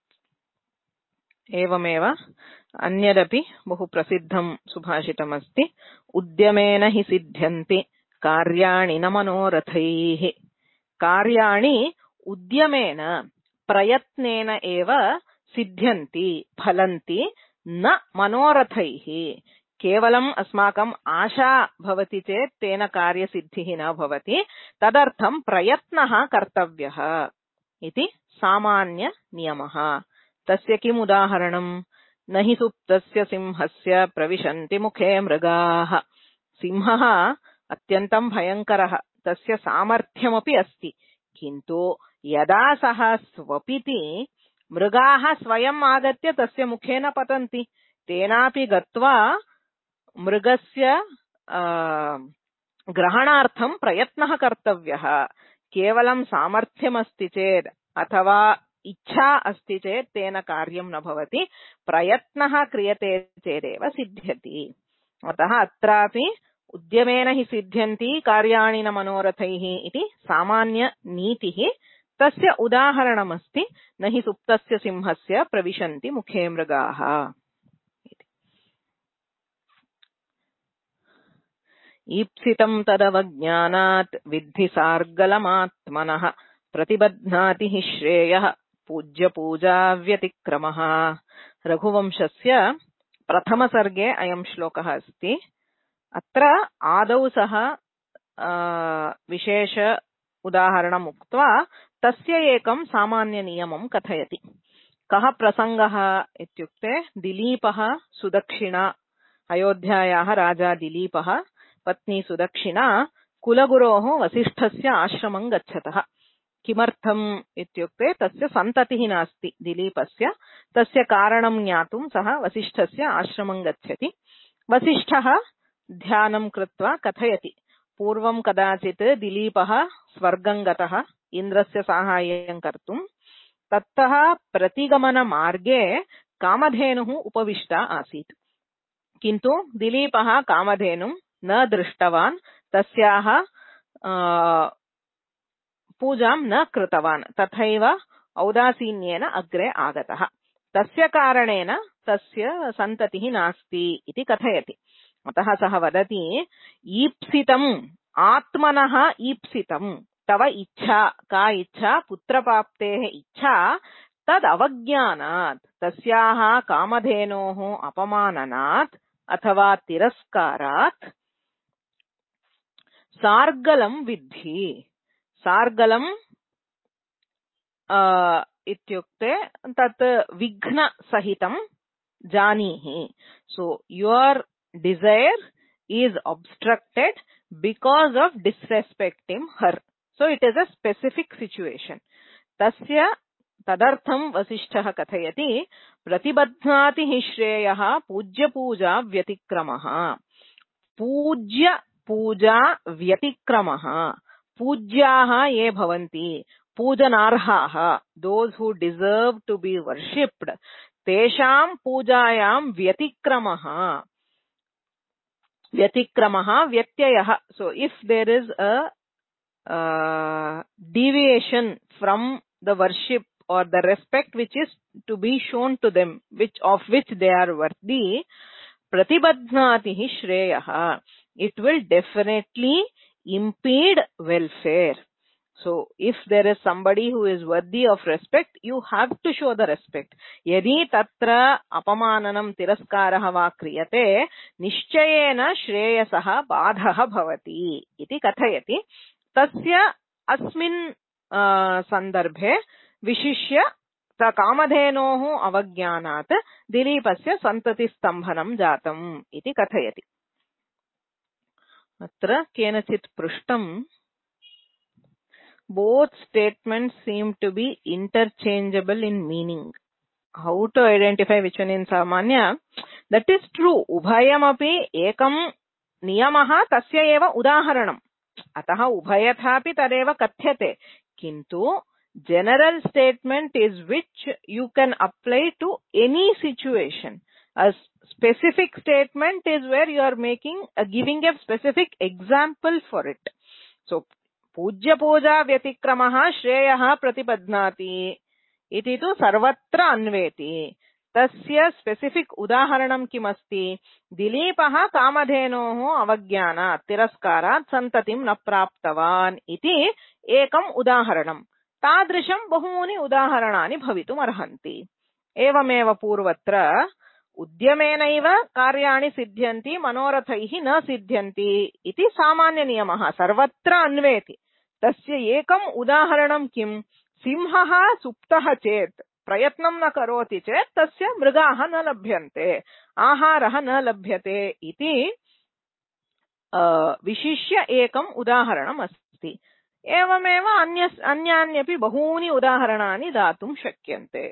एवमेव अन्यदपि बहु प्रसिद्धं सुभाषितमस्ति, उद्यमेन हि सिद्ध्यन्ति कार्याणि न मनोरथैः। कार्याणि उद्यमेन प्रयत्नेन एव सिद्ध्यन्ति, फलन्ति, न मनोरथैः। केवलम् अस्माकम् आशा भवति चेत् तेन कार्यसिद्धिः न भवति, तदर्थं प्रयत्नः कर्तव्यः इति सामान्य नियमः। तस्य किम् उदाहरणम्? न हि सुप्तस्य सिंहस्य प्रविशन्ति मुखे मृगाः। सिंहः अत्यन्तं भयङ्करः, तस्य सामर्थ्यमपि अस्ति, किन्तु यदा सः स्वपिति मृगाः स्वयम् आगत्य तस्य मुखे न पतन्ति। तेनापि गत्वा मृगस्य ग्रहणार्थं प्रयत्नः कर्तव्यः। केवलं सामर्थ्यमस्ति चेत् अथवा इच्छा अस्ति चेत् तेन कार्यं न भवति, प्रयत्नः क्रियते चेदेव सिद्ध्यति। अतः अत्रापि उद्यमेन हि सिद्ध्यन्ति कार्याणि न मनोरथैः इति सामान्य नीतिः। तस्य उदाहरणमस्ति न हि सुप्तस्य सिंहस्य प्रविशन्ति मुखे मृगाः। ईप्सितं तदवज्ञानात् विद्धि सार्गलमात्मनः प्रतिबध्नाति हि श्रेयः पूज्य पूजा व्यतिक्रमः। रघुवंशस्य प्रथमसर्गे अयं श्लोकः अस्ति। अत्र आदौ सः विशेष उदाहरणम् उक्त्वा तस्य एकं सामान्य नियमं कथयति। कः प्रसङ्गः इत्युक्ते दिलीपः सुदक्षिणा, अयोध्यायाः राजा दिलीपः पत्नी सुदक्षिणा कुलगुरोः वसिष्ठस्य आश्रमं गच्छतः। किमर्थम् इत्युक्ते तस्य सन्ततिः नास्ति दिलीपस्य, तस्य कारणं ज्ञातुं सः वसिष्ठस्य आश्रमं गच्छति। वसिष्ठः ध्यानं कृत्वा कथयति, पूर्वं कदाचित् दिलीपः स्वर्गं गतः इन्द्रस्य साहाय्यं कर्तुं। ततः प्रतिगमनमार्गे कामधेनुः उपविष्टा आसीत्, किन्तु दिलीपः कामधेनुं न दृष्टवान् तस्याः पूजां न कृतवान् तथैव औदासीन्येन अग्रे आगतः तस्य कारणेन तस्य सन्ततिः नास्ति इति कथयति। अतः सः वदति ईप्सितम् आत्मनः ईप्सितम् तव इच्छा का इच्छा पुत्रप्राप्तेः इच्छा तद् अवज्ञानात् तस्याः कामधेनोः अपमाननात् अथवा तिरस्कारात् सार्गलं विद्धि। सार्गलम् इत्युक्ते तत् विघ्न सहितं जानीहि। So your desire is obstructed because of disrespecting her. So it is a specific situation. तस्य तदर्थं वसिष्ठः कथयति प्रतिबध्नाति हि श्रेयः पूज्य पूजा व्यतिक्रमः। पूज्य पूजा व्यतिक्रमः पूज्याः ये भवन्ति पूजनार्हाः those who deserve to be worshipped तेषां पूजायां व्यतिक्रमः व्यत्ययः। So if there is a deviation from the worship or the respect which is to be shown to them, of which they are worthy, pratibadhnati hi shreyah, it will definitely impede welfare. So if there is somebody who is worthy of respect, you have to show the respect. Yadi tatra apamananam tiraskarah va kriyate nishchayena shreyasah badhah bhavati iti kathayati। तस्य अस्मिन् सन्दर्भे विशिष्य कामधेनोः अवज्ञानात् दिलीपस्य सन्ततिस्तम्भनं जातम् इति कथयति। अत्र केनचित् पृष्टम् both statements seem to be interchangeable in meaning. How to identify which one in Samanya? That is true. Ubhayamapi ekam niyamaha tasya eva udaharanam. अतः उभयथापि तदेव कथ्यते किन्तु general statement is which you can apply to any situation. A specific statement is where you are giving a specific example for it. So पूज्य पूजा व्यतिक्रमः श्रेयः प्रतिपद्नाति इति तु सर्वत्र अन्वेति। तस्य स्पेसिफिक उदाहरणं किमस्ति? दिलीपः कामधेनोः अवज्ञानात् तिरस्कारात् सन्ततिं न प्राप्तवान् इति एकम् उदाहरणं। तादृशं बहूनि उदाहरणानि भवितुम् अर्हन्ति। एवमेव पूर्वत्र उद्यमेनैव कार्याणि सिद्ध्यन्ति मनोरथैः न सिद्ध्यन्ति इति सामान्यनियमः सर्वत्र अन्वेति। तस्य एकम् उदाहरणं किम्? सिंहः सुप्तः चेत् प्रयत्नं न करोति चेत् तस्य मृगाः न लभ्यन्ते, आहारः न लभ्यते इति विशिष्य एकम् उदाहरणम् अस्ति। एवमेव अन्यान्यपि बहूनि उदाहरणानि दातुं शक्यन्ते।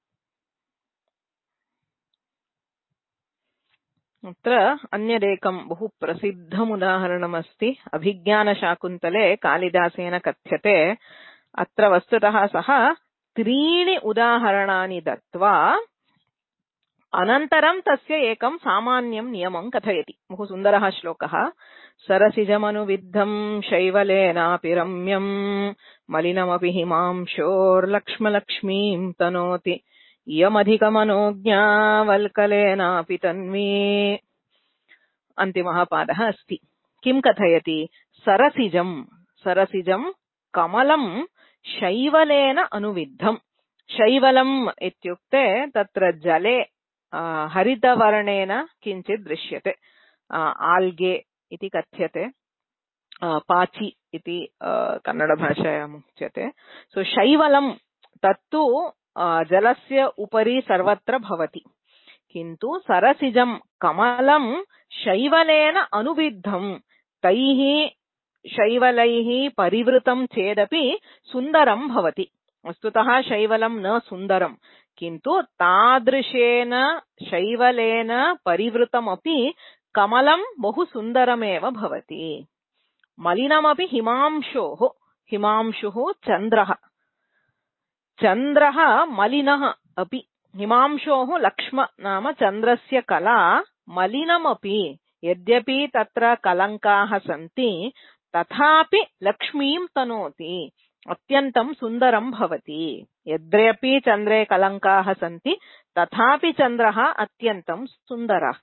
अत्र अन्यदेकं बहु प्रसिद्धम् उदाहरणमस्ति। अभिज्ञानशाकुन्तले कालिदासेन कथ्यते। अत्र वस्तुतः सः त्रीणि उदाहरणानि दत्त्वा अनन्तरं तस्य एकं सामान्यं नियमं कथयति। बहु सुन्दरः श्लोकः। सरसिजमनुविद्धं शैवलेनापि रम्यं मलिनमपि हिमांशोर्लक्ष्मलक्ष्मीं तनोति इयमधिकमनोज्ञा वल्कलेनापि तन्वी। अन्तिमः पादः अस्ति। किं कथयति? सरसिजं कमलं शैवलेन अनुविद्धम्। शैवलम् इत्युक्ते तत्र जले हरितवर्णेन किञ्चित् दृश्यते। आल्गे इति कथ्यते, पाचि इति कन्नडभाषायाम् उच्यते। सो शैवलं तत्तु जलस्य उपरि सर्वत्र भवति, किन्तु सरसिजं कमलं शैवलेन अनुविद्धम्। तैः शैवलैः परिवृतं चेदपि सुन्दरं भवति। वस्तुतः शैवलं न सुन्दरं, किन्तु तादृशेन शैवलेन परिवृतमपि कमलं बहु सुन्दरमेव भवति। मलिनमपि हिमांशोः, हिमांशुः चन्द्रः, चन्द्रः मलिनः अपि। हिमांशोः लक्ष्म नाम चन्द्रस्य कला मलिनमपि यद्यपि तत्र कलङ्काः सन्ति तथापि लक्ष्मीं तनोति अत्यन्तं सुन्दरं भवति। यद्यपि चन्द्रे कलङ्काः सन्ति तथापि चन्द्रः अत्यन्तं सुन्दरः।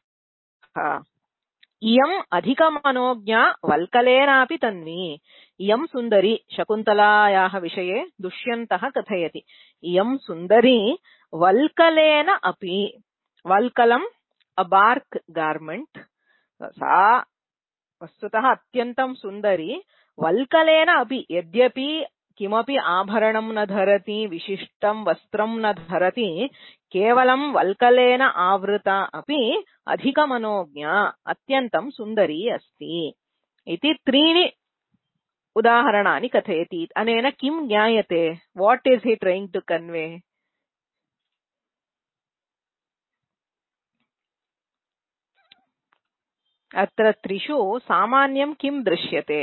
इयम् अधिकमनोज्ञा वल्कलेनापि तन्वी। इयं सुन्दरी शकुन्तलायाः विषये दुष्यन्तः कथयति। इयं सुन्दरी वल्कलेन अपि, वल्कलम् अ बार्क् गार्मेण्ट्, सा वस्तुतः अत्यन्तं सुन्दरी। वल्कलेन अपि, यद्यपि किमपि आभरणं न धरति, विशिष्टं वस्त्रं न धरति, केवलं वल्कलेन आवृता अपि अधिकमनोज्ञा अत्यन्तं सुन्दरी अस्ति इति 3 उदाहरणानि कथयति। अनेन किं ज्ञायते? What is he trying to convey? अत्र 3 सामान्यं किं दृश्यते?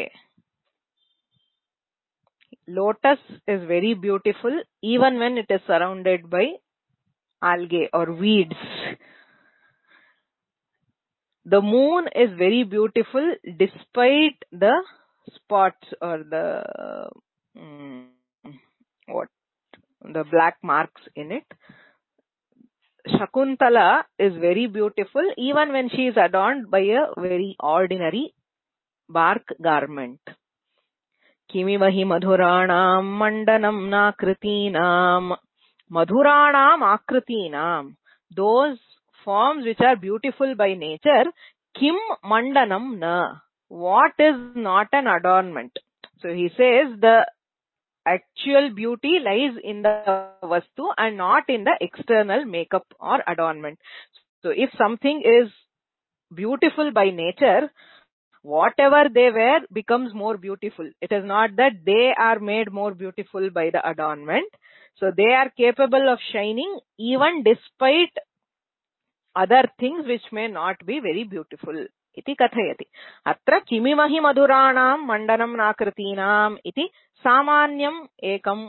Lotus is very beautiful even when it is surrounded by algae or weeds. The moon is very beautiful despite the spots or the black marks in it. Shakuntala is very beautiful even when she is adorned by a very ordinary bark garment. किमिवहि मधुराणां मण्डनं नाकृतीनां, मधुराणाम् आकृतीनां, those forms which are beautiful by nature, kim mandanam na, what is not an adornment. So he says the actual beauty lies in the vastu and not in the external makeup or adornment. So if something is beautiful by nature, whatever they wear becomes more beautiful. It is not that they are made more beautiful by the adornment. So they are capable of shining even despite other things which may not be very beautiful. Iti kathayati. Atra kimimahi madhuranam mandanam nakritinam iti samanyam ekam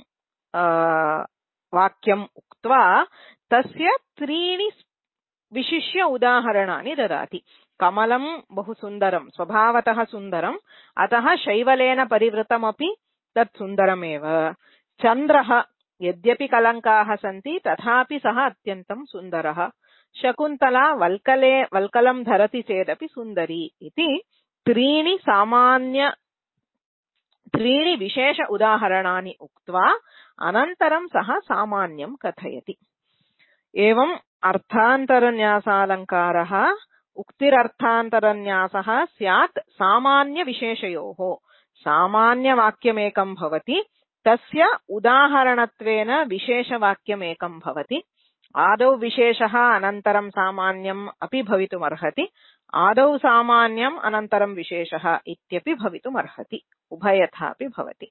vakyam uktva tasya 3 विशिष्य उदाहरणानि ददाति। कमलं बहु सुन्दरं, स्वभावतः सुन्दरम्, अतः शैवलेन परिवृतमपि तत् सुन्दरमेव। चन्द्रः यद्यपि कलङ्काः सन्ति तथापि सः अत्यन्तं सुन्दरः। शकुन्तला वल्कलं धरति चेदपि सुन्दरी इति 3 विशेष उदाहरणानि उक्त्वा अनन्तरं सः सामान्यं कथयति। एवम् अर्थान्तरन्यासालङ्कारः उक्तिरर्थान्तरन्यासः स्यात् सामान्यविशेषयोः। सामान्यवाक्यमेकं भवति, तस्य उदाहरणत्वेन विशेषवाक्यमेकं भवति। आदौ विशेषः अनन्तरं सामान्यम् अपि भवितुमर्हति, आदौ सामान्यम् अनन्तरं विशेषः इत्यपि भवितुमर्हति, उभयथा अपि भवति।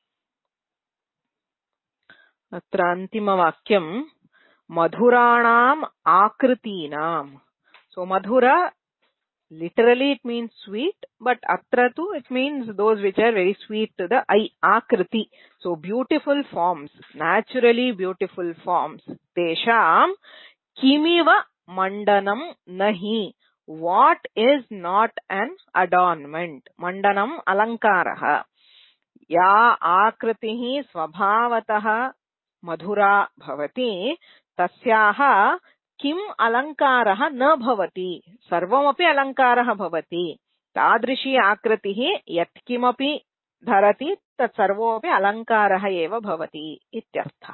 अत्र अन्तिमवाक्यं madhuranam akritinam. So madhura, literally it means sweet, but atra too it means those which are very sweet to the eye. Akriti, so beautiful forms, naturally beautiful forms. Tesham kimiva mandanam nahi, what is not an adornment. Mandanam alankaraha. Ya akritihi swabhavatah madhura bhavati, तस्याः किम् अलङ्कारः न भवति, सर्वमपि अलङ्कारः भवति। तादृशी आकृतिः यत्किमपि धरति तत् सर्वोऽपि अलङ्कारः एव भवति इत्यर्थः।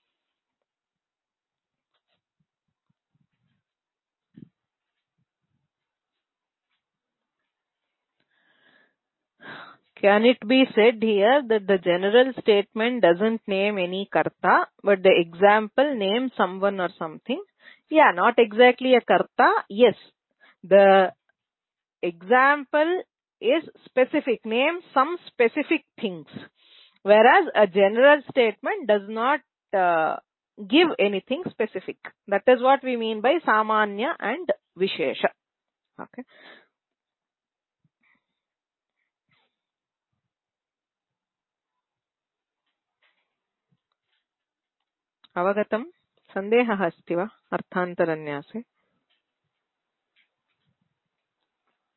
Can it be said here that the general statement doesn't name any karta, but the example names someone or something? Yeah, not exactly a karta. Yes, the example is specific, names some specific things, whereas a general statement does not give anything specific. That is what we mean by samanya and vishesha. Okay. अवगतम्? सन्देहः अस्ति वा अर्थान्तरन्यासे?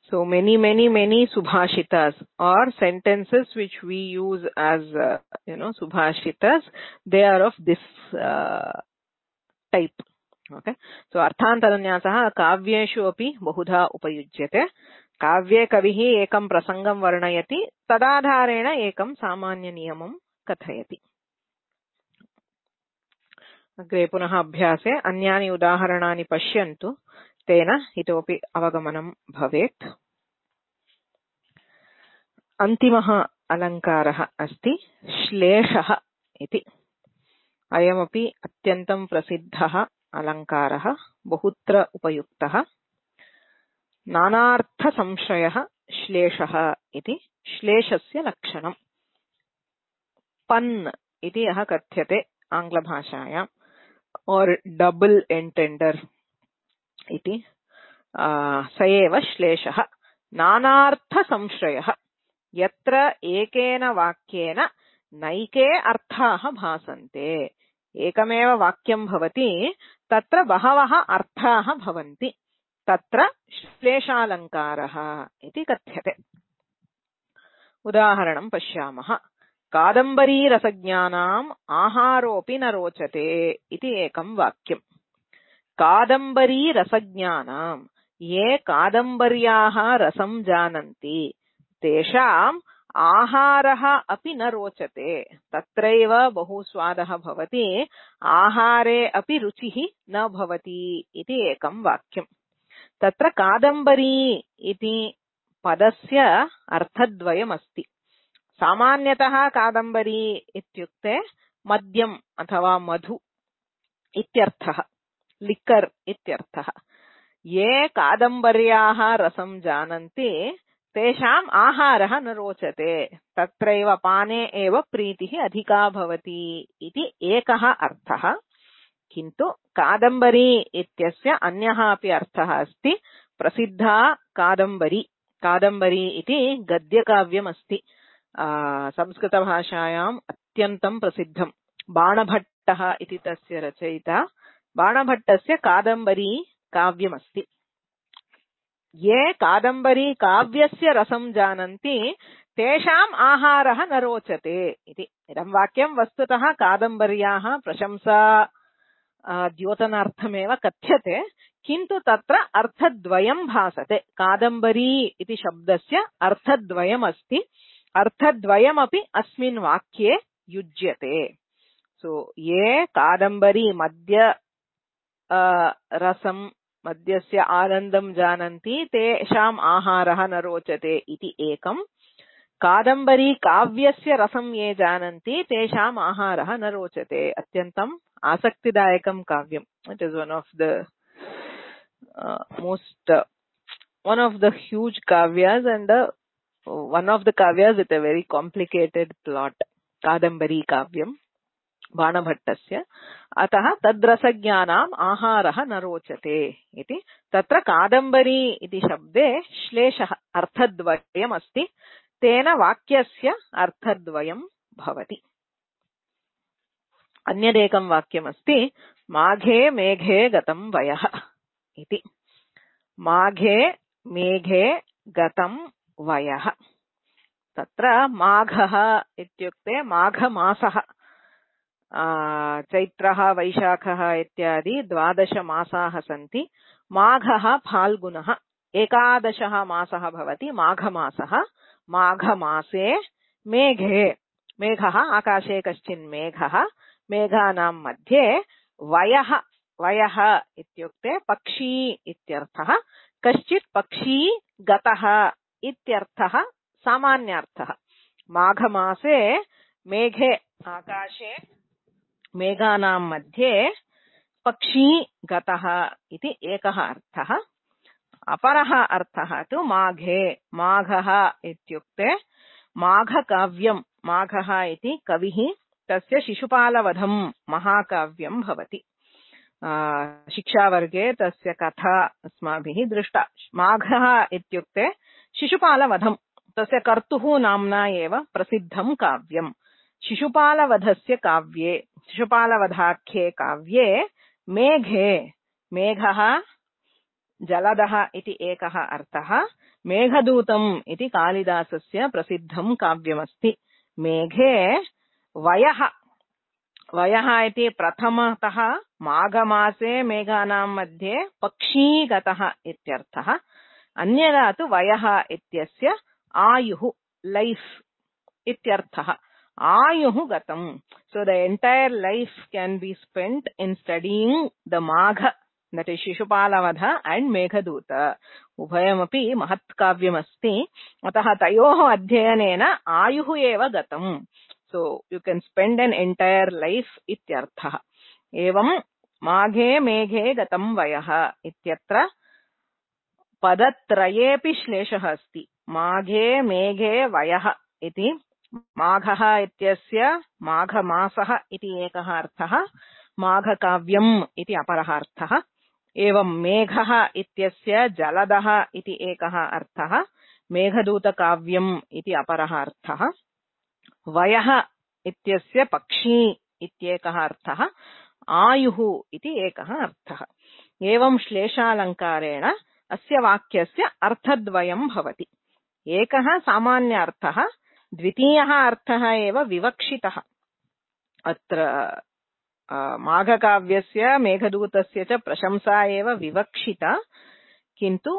So many subhashitas or sentences which we use as subhashitas, they are of this type. Okay. So arthantaranyasah kavyeshu api bahudha upayujyate. Kavye kavihi ekam prasangam varnayati tadadharena ekam samanya niyamam kathayati. अग्रे पुनः अभ्यासे अन्यानि उदाहरणानि पश्यन्तु तेन इतोपि अवगमनं भवेत्। अन्तिमः अलङ्कारः अस्ति श्लेषः इति। अयमपि अत्यन्तं प्रसिद्धः अलङ्कारः, बहुत्र उपयुक्तः। नानार्थसंश्रयः श्लेषः इति। श्लेषस्य लक्षणम् पन् इति यः कथ्यते आङ्ग्लभाषायाम् और डबल एंटेंडर इति स एव श्लेषः। नानार्थ संश्रयः यत्र एकेन वाक्येन नैके अर्थाः भासन्ते। एकमेव वाक्यं भवति, तत्र बहवः अर्थाः भवन्ति, तत्र श्लेषालङ्कारः इति कथ्यते। उदाहरणं पश्यामः। कादम्बरीरसज्ञानाम् आहारोऽपि न रोचते इति एकं वाक्यम्। कादम्बरीरसज्ञानाम्, ये कादम्बर्याः रसं जानन्ति तेषाम् आहारः अपि न रोचते। तत्रैव बहु स्वादः भवति, आहारे अपि रुचिः न भवति इति एकं वाक्यम्। तत्र कादम्बरी इति पदस्य अर्थद्वयमस्ति। सामान्यतः कादम्बरी इत्युक्ते मद्यम् अथवा मधु इत्यर्थः, लिक्कर् इत्यर्थः। ये कादम्बर्याः रसं जानन्ति तेषाम् आहारः न रोचते, तत्रैव पाने एव प्रीतिः अधिका भवति इति एकः अर्थः। किन्तु कादम्बरी इत्यस्य अन्यः अपि अर्थः अस्ति। प्रसिद्धा कादम्बरी, कादम्बरी इति गद्यकाव्यमस्ति। संस्कृतभाषायाम् अत्यन्तं प्रसिद्धं। बाणभट्टः इति तस्य रचयिता। बाणभट्टस्य कादम्बरी काव्यमस्ति। ये कादम्बरी काव्यस्य रसं जानन्ति तेषाम् आहारः न रोचते इति। इदं वाक्यं वस्तुतः कादम्बर्याः प्रशंसा द्योतनार्थमेव कथ्यते, किन्तु तत्र अर्थद्वयं भासते। कादम्बरी इति शब्दस्य अर्थद्वयमस्ति, अर्थद्वयमपि अस्मिन् वाक्ये युज्यते। सो ये कादम्बरी मद्य रसं, मद्यस्य आनन्दं जानन्ति तेषाम् आहारः न रोचते इति एकम्। कादम्बरी काव्यस्य रसं ये जानन्ति तेषाम् आहारः न रोचते। अत्यन्तम् आसक्तिदायकं काव्यम्। It is one of the huge kavyas and one of the kavyas with a very complicated plot. Kadambari काव्यम् बाणभट्टस्य। अतः तद्रसज्ञानाम् आहारः न रोचते इति। तत्र कादम्बरी इति शब्दे श्लेषः अर्थद्वयमस्ति, तेन वाक्यस्य अर्थद्वयं भवति। अन्यदेकं वाक्यमस्ति माघे मेघे गतं वयः इति। माघे मेघे गतं वयः। तत्र माघः इत्युक्ते माघमासः। चैत्रः वैशाखः इत्यादि 12 मासाः सन्ति। माघः फाल्गुनः 11 मासः भवति माघमासः। माघमासे मेघे, मेघः आकाशे कश्चिन् मेघः, मेघानां मध्ये वयः, वयः इत्युक्ते पक्षी इत्यर्थः। कश्चित् पक्षी गतः इत्यर्थः सामान्यार्थः। माघमासे मेघे, आकाशे मेघानां मध्ये पक्षी गतः इति एकः अर्थः। अपरः अर्थः तु माघे। माघः इत्युक्ते माघकाव्यं। माघः इति कविः, तस्य शिशुपालवधं महाकाव्यं भवति। शिक्षावर्गे तस्य कथा अस्माभिः दृष्टा। माघः इत्युक्ते शिशुपालवधं, तस्य कर्तुः नाम्ना एव प्रसिद्धं काव्यम्। शिशुपालवधस्य काव्ये, शिशुपालवधाख्ये काव्ये मेघे, मेघः जलदः इति एकः अर्थः। मेघदूतम् इति कालिदासस्य प्रसिद्धं काव्यमस्ति। मेघे वयः, वयः इति प्रथमतः माघमासे मेघानां मध्ये पक्षी गतः इत्यर्थः। अन्यदा तु वयः इत्यस्य आयुः, लैफ् इत्यर्थः। आयुः गतम्। So the entire life can be spent in studying the Magha, that is Shishupala and Meghaduta. Ubhayamapi mahat kavyamasti. Ataha tayoho adhyayanena ayuhu eva gatam. So you can spend an entire life ityartha. Evam maghe meghe gatam vayaha ityatra padatrayepi shleshah asti. Maghe meghe vayaha iti माघः इत्यस्य माघमासः इति एकः अर्थः, माघकाव्यम् इति अपरः अर्थः। एवं मेघः इत्यस्य जलदः इति एकः अर्थः, मेघदूतकाव्यम् इति अपरः अर्थः। वयः इत्यस्य पक्षी इत्येकः अर्थः, आयुः इति एकः अर्थः। एवं श्लेषालङ्कारेण अस्य वाक्यस्य अर्थद्वयं भवति। एकः सामान्य अर्थः, द्वितीयः अर्थः एव विवक्षितः। अत्र माघकाव्यस्य मेघदूतस्य च प्रशंसा एव विवक्षिता, किन्तु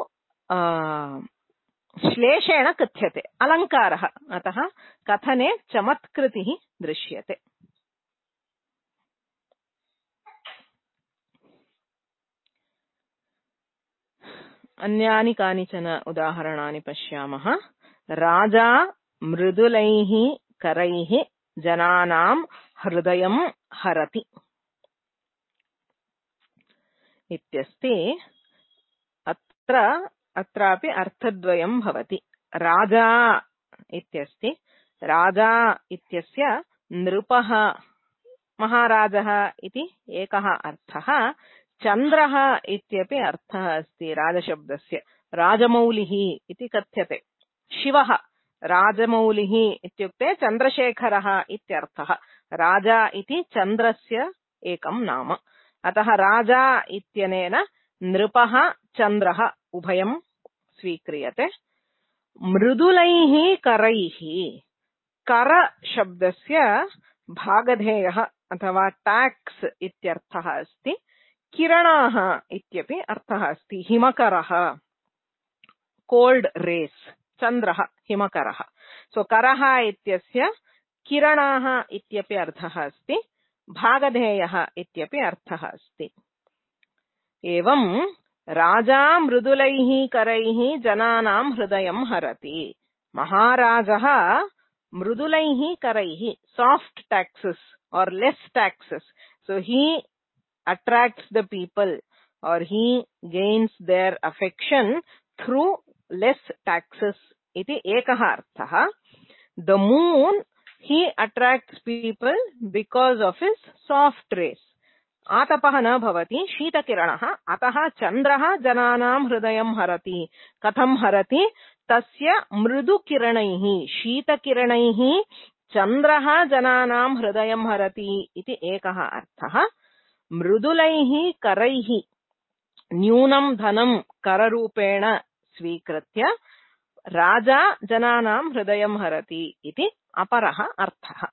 श्लेषेण कथ्यते, अलङ्कारः, अतः कथने चमत्कृतिः दृश्यते। अन्यानि कानिचन उदाहरणानि पश्यामः। राजा मृदुलैः करैः जनानां हृदयं हरति इत्यस्ति। अत्रापि अर्थद्वयं भवति। राजा इत्यस्ति, राजा इत्यस्य नृपः, महाराजः इति एकः अर्थः। चन्द्रः इत्यपि अर्थः अस्ति राजशब्दस्य। राजमौलिः इति कथ्यते। शिवः राजमौलिः इत्युक्ते चन्द्रशेखरः इत्यर्थः। राजा इति चन्द्रस्य एकं नाम। अतः राजा इत्यनेन नृपः चन्द्रः उभयं स्वीक्रियते। मृदुलैः करैः, कर शब्दस्य भागधेयः अथवा टैक्स् इत्यर्थः अस्ति। किरणाः इत्यपि अर्थः अस्ति। हिमकरः, कोल्ड रेस्, चन्द्रः हिमकरः। सो करः इत्यस्य किरणाः इत्यपि अर्थः अस्ति, भागधेयः इत्यपि अर्थः अस्ति। एवं राजा मृदुलैः करैः जनानां हृदयं हरति। महाराजः मृदुलैः करैः, soft taxes or less taxes, so he attracts the people or he gains their affection through less taxes iti ekah arthah. The moon, he attracts people because of his soft rays. आतपः न भवति, शीतकिरणः। अतः चन्द्रः जनानां हृदयं हरति। कथं हरति? तस्य मृदुकिरणैः, शीतकिरणैः चन्द्रः जनानां हृदयं हरति इति एकः अर्थः। मृदुलैः करैः, न्यूनं धनं कररूपेण स्वीकृत्य राजा जनानां हृदयं हरति इति अपरः अर्थः।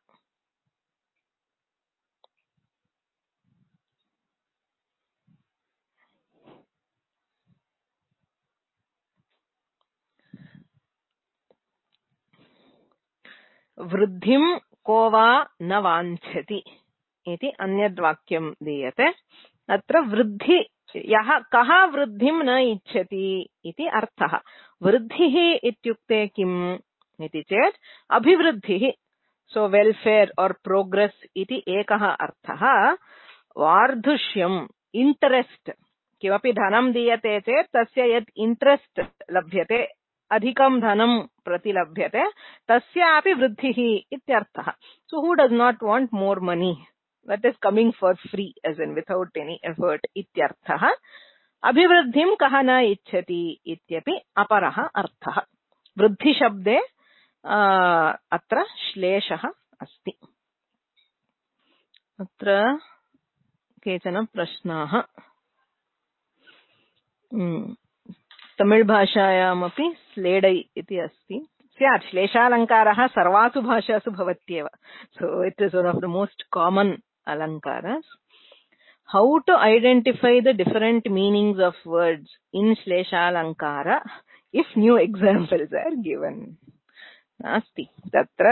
वृद्धिं को वा न वाञ्छति इति अन्यद्वाक्यं दीयते। अत्र वृद्धि, यः कः वृद्धिं न इच्छति इति अर्थः। वृद्धिः इत्युक्ते किम् इति चेत् अभिवृद्धिः, सो वेल्फेयर और प्रोग्रेस इति एकः अर्थः। वार्धुष्यम्, इंटरेस्ट, किमपि धनं दीयते चेत् तस्य यत् इंटरेस्ट लभ्यते, अधिकं धनं प्रतिलभ्यते, तस्यापि वृद्धिः इत्यर्थः। So who does not want more money, that is coming for free, as in without any effort इत्यर्थः। अभिवृद्धिं कः न इच्छति इत्यपि अपरः अर्थः। वृद्धिशब्दे अत्र श्लेषः अस्ति। अत्र केचन प्रश्नाः। तमिळ् भाषायामपि स्लेडै इति अस्ति स्यात् श्लेषालङ्कारः सर्वासु भाषासु भवत्येव so it is one of the most common अलङ्कारस् how to identify the different meanings of words in श्लेषालङ्कार if new examples are given नास्ति तत्र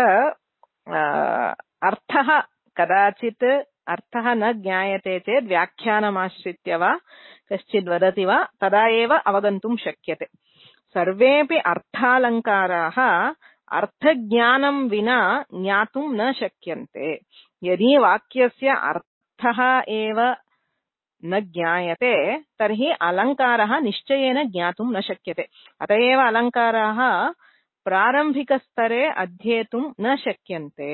अर्थः कदाचित् अर्थः न ज्ञायते चेत् व्याख्यानमाश्रित्य वा कश्चित् वदति वा तदा एव अवगन्तुं शक्यते सर्वेपि अर्थालङ्काराः अर्थज्ञानं विना ज्ञातुं न शक्यन्ते यदि वाक्यस्य अर्थः एव न ज्ञायते तर्हि अलङ्कारः निश्चयेन ज्ञातुं न शक्यते अतः एव अलङ्काराः प्रारम्भिकस्तरे अध्येतुं न शक्यन्ते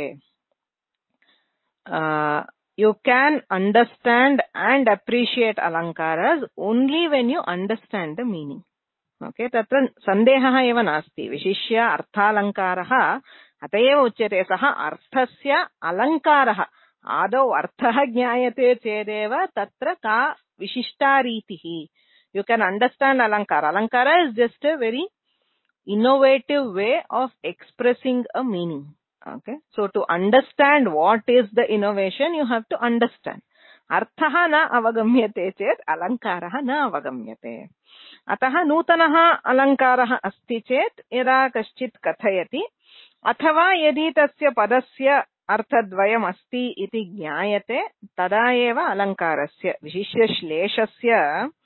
you can understand and appreciate alankaras only when you understand the meaning okay tatra sandehah eva nasti vishishya arthalankarah अत एव उच्यते सः अर्थस्य अलङ्कारः आदौ अर्थः ज्ञायते चेदेव तत्र का विशिष्टा रीतिः you can understand alankara is just a very innovative way of expressing a meaning okay so to understand what is the innovation you have to understand अर्थः न अवगम्यते चेत् अलङ्कारः न अवगम्यते अतः नूतनः अलङ्कारः अस्ति चेत् यदा कश्चित् कथयति अथवा यदि तस्य पदस्य अर्थद्वयम् अस्ति इति ज्ञायते तदा एव अलङ्कारस्य विशिष्य श्लेषस्य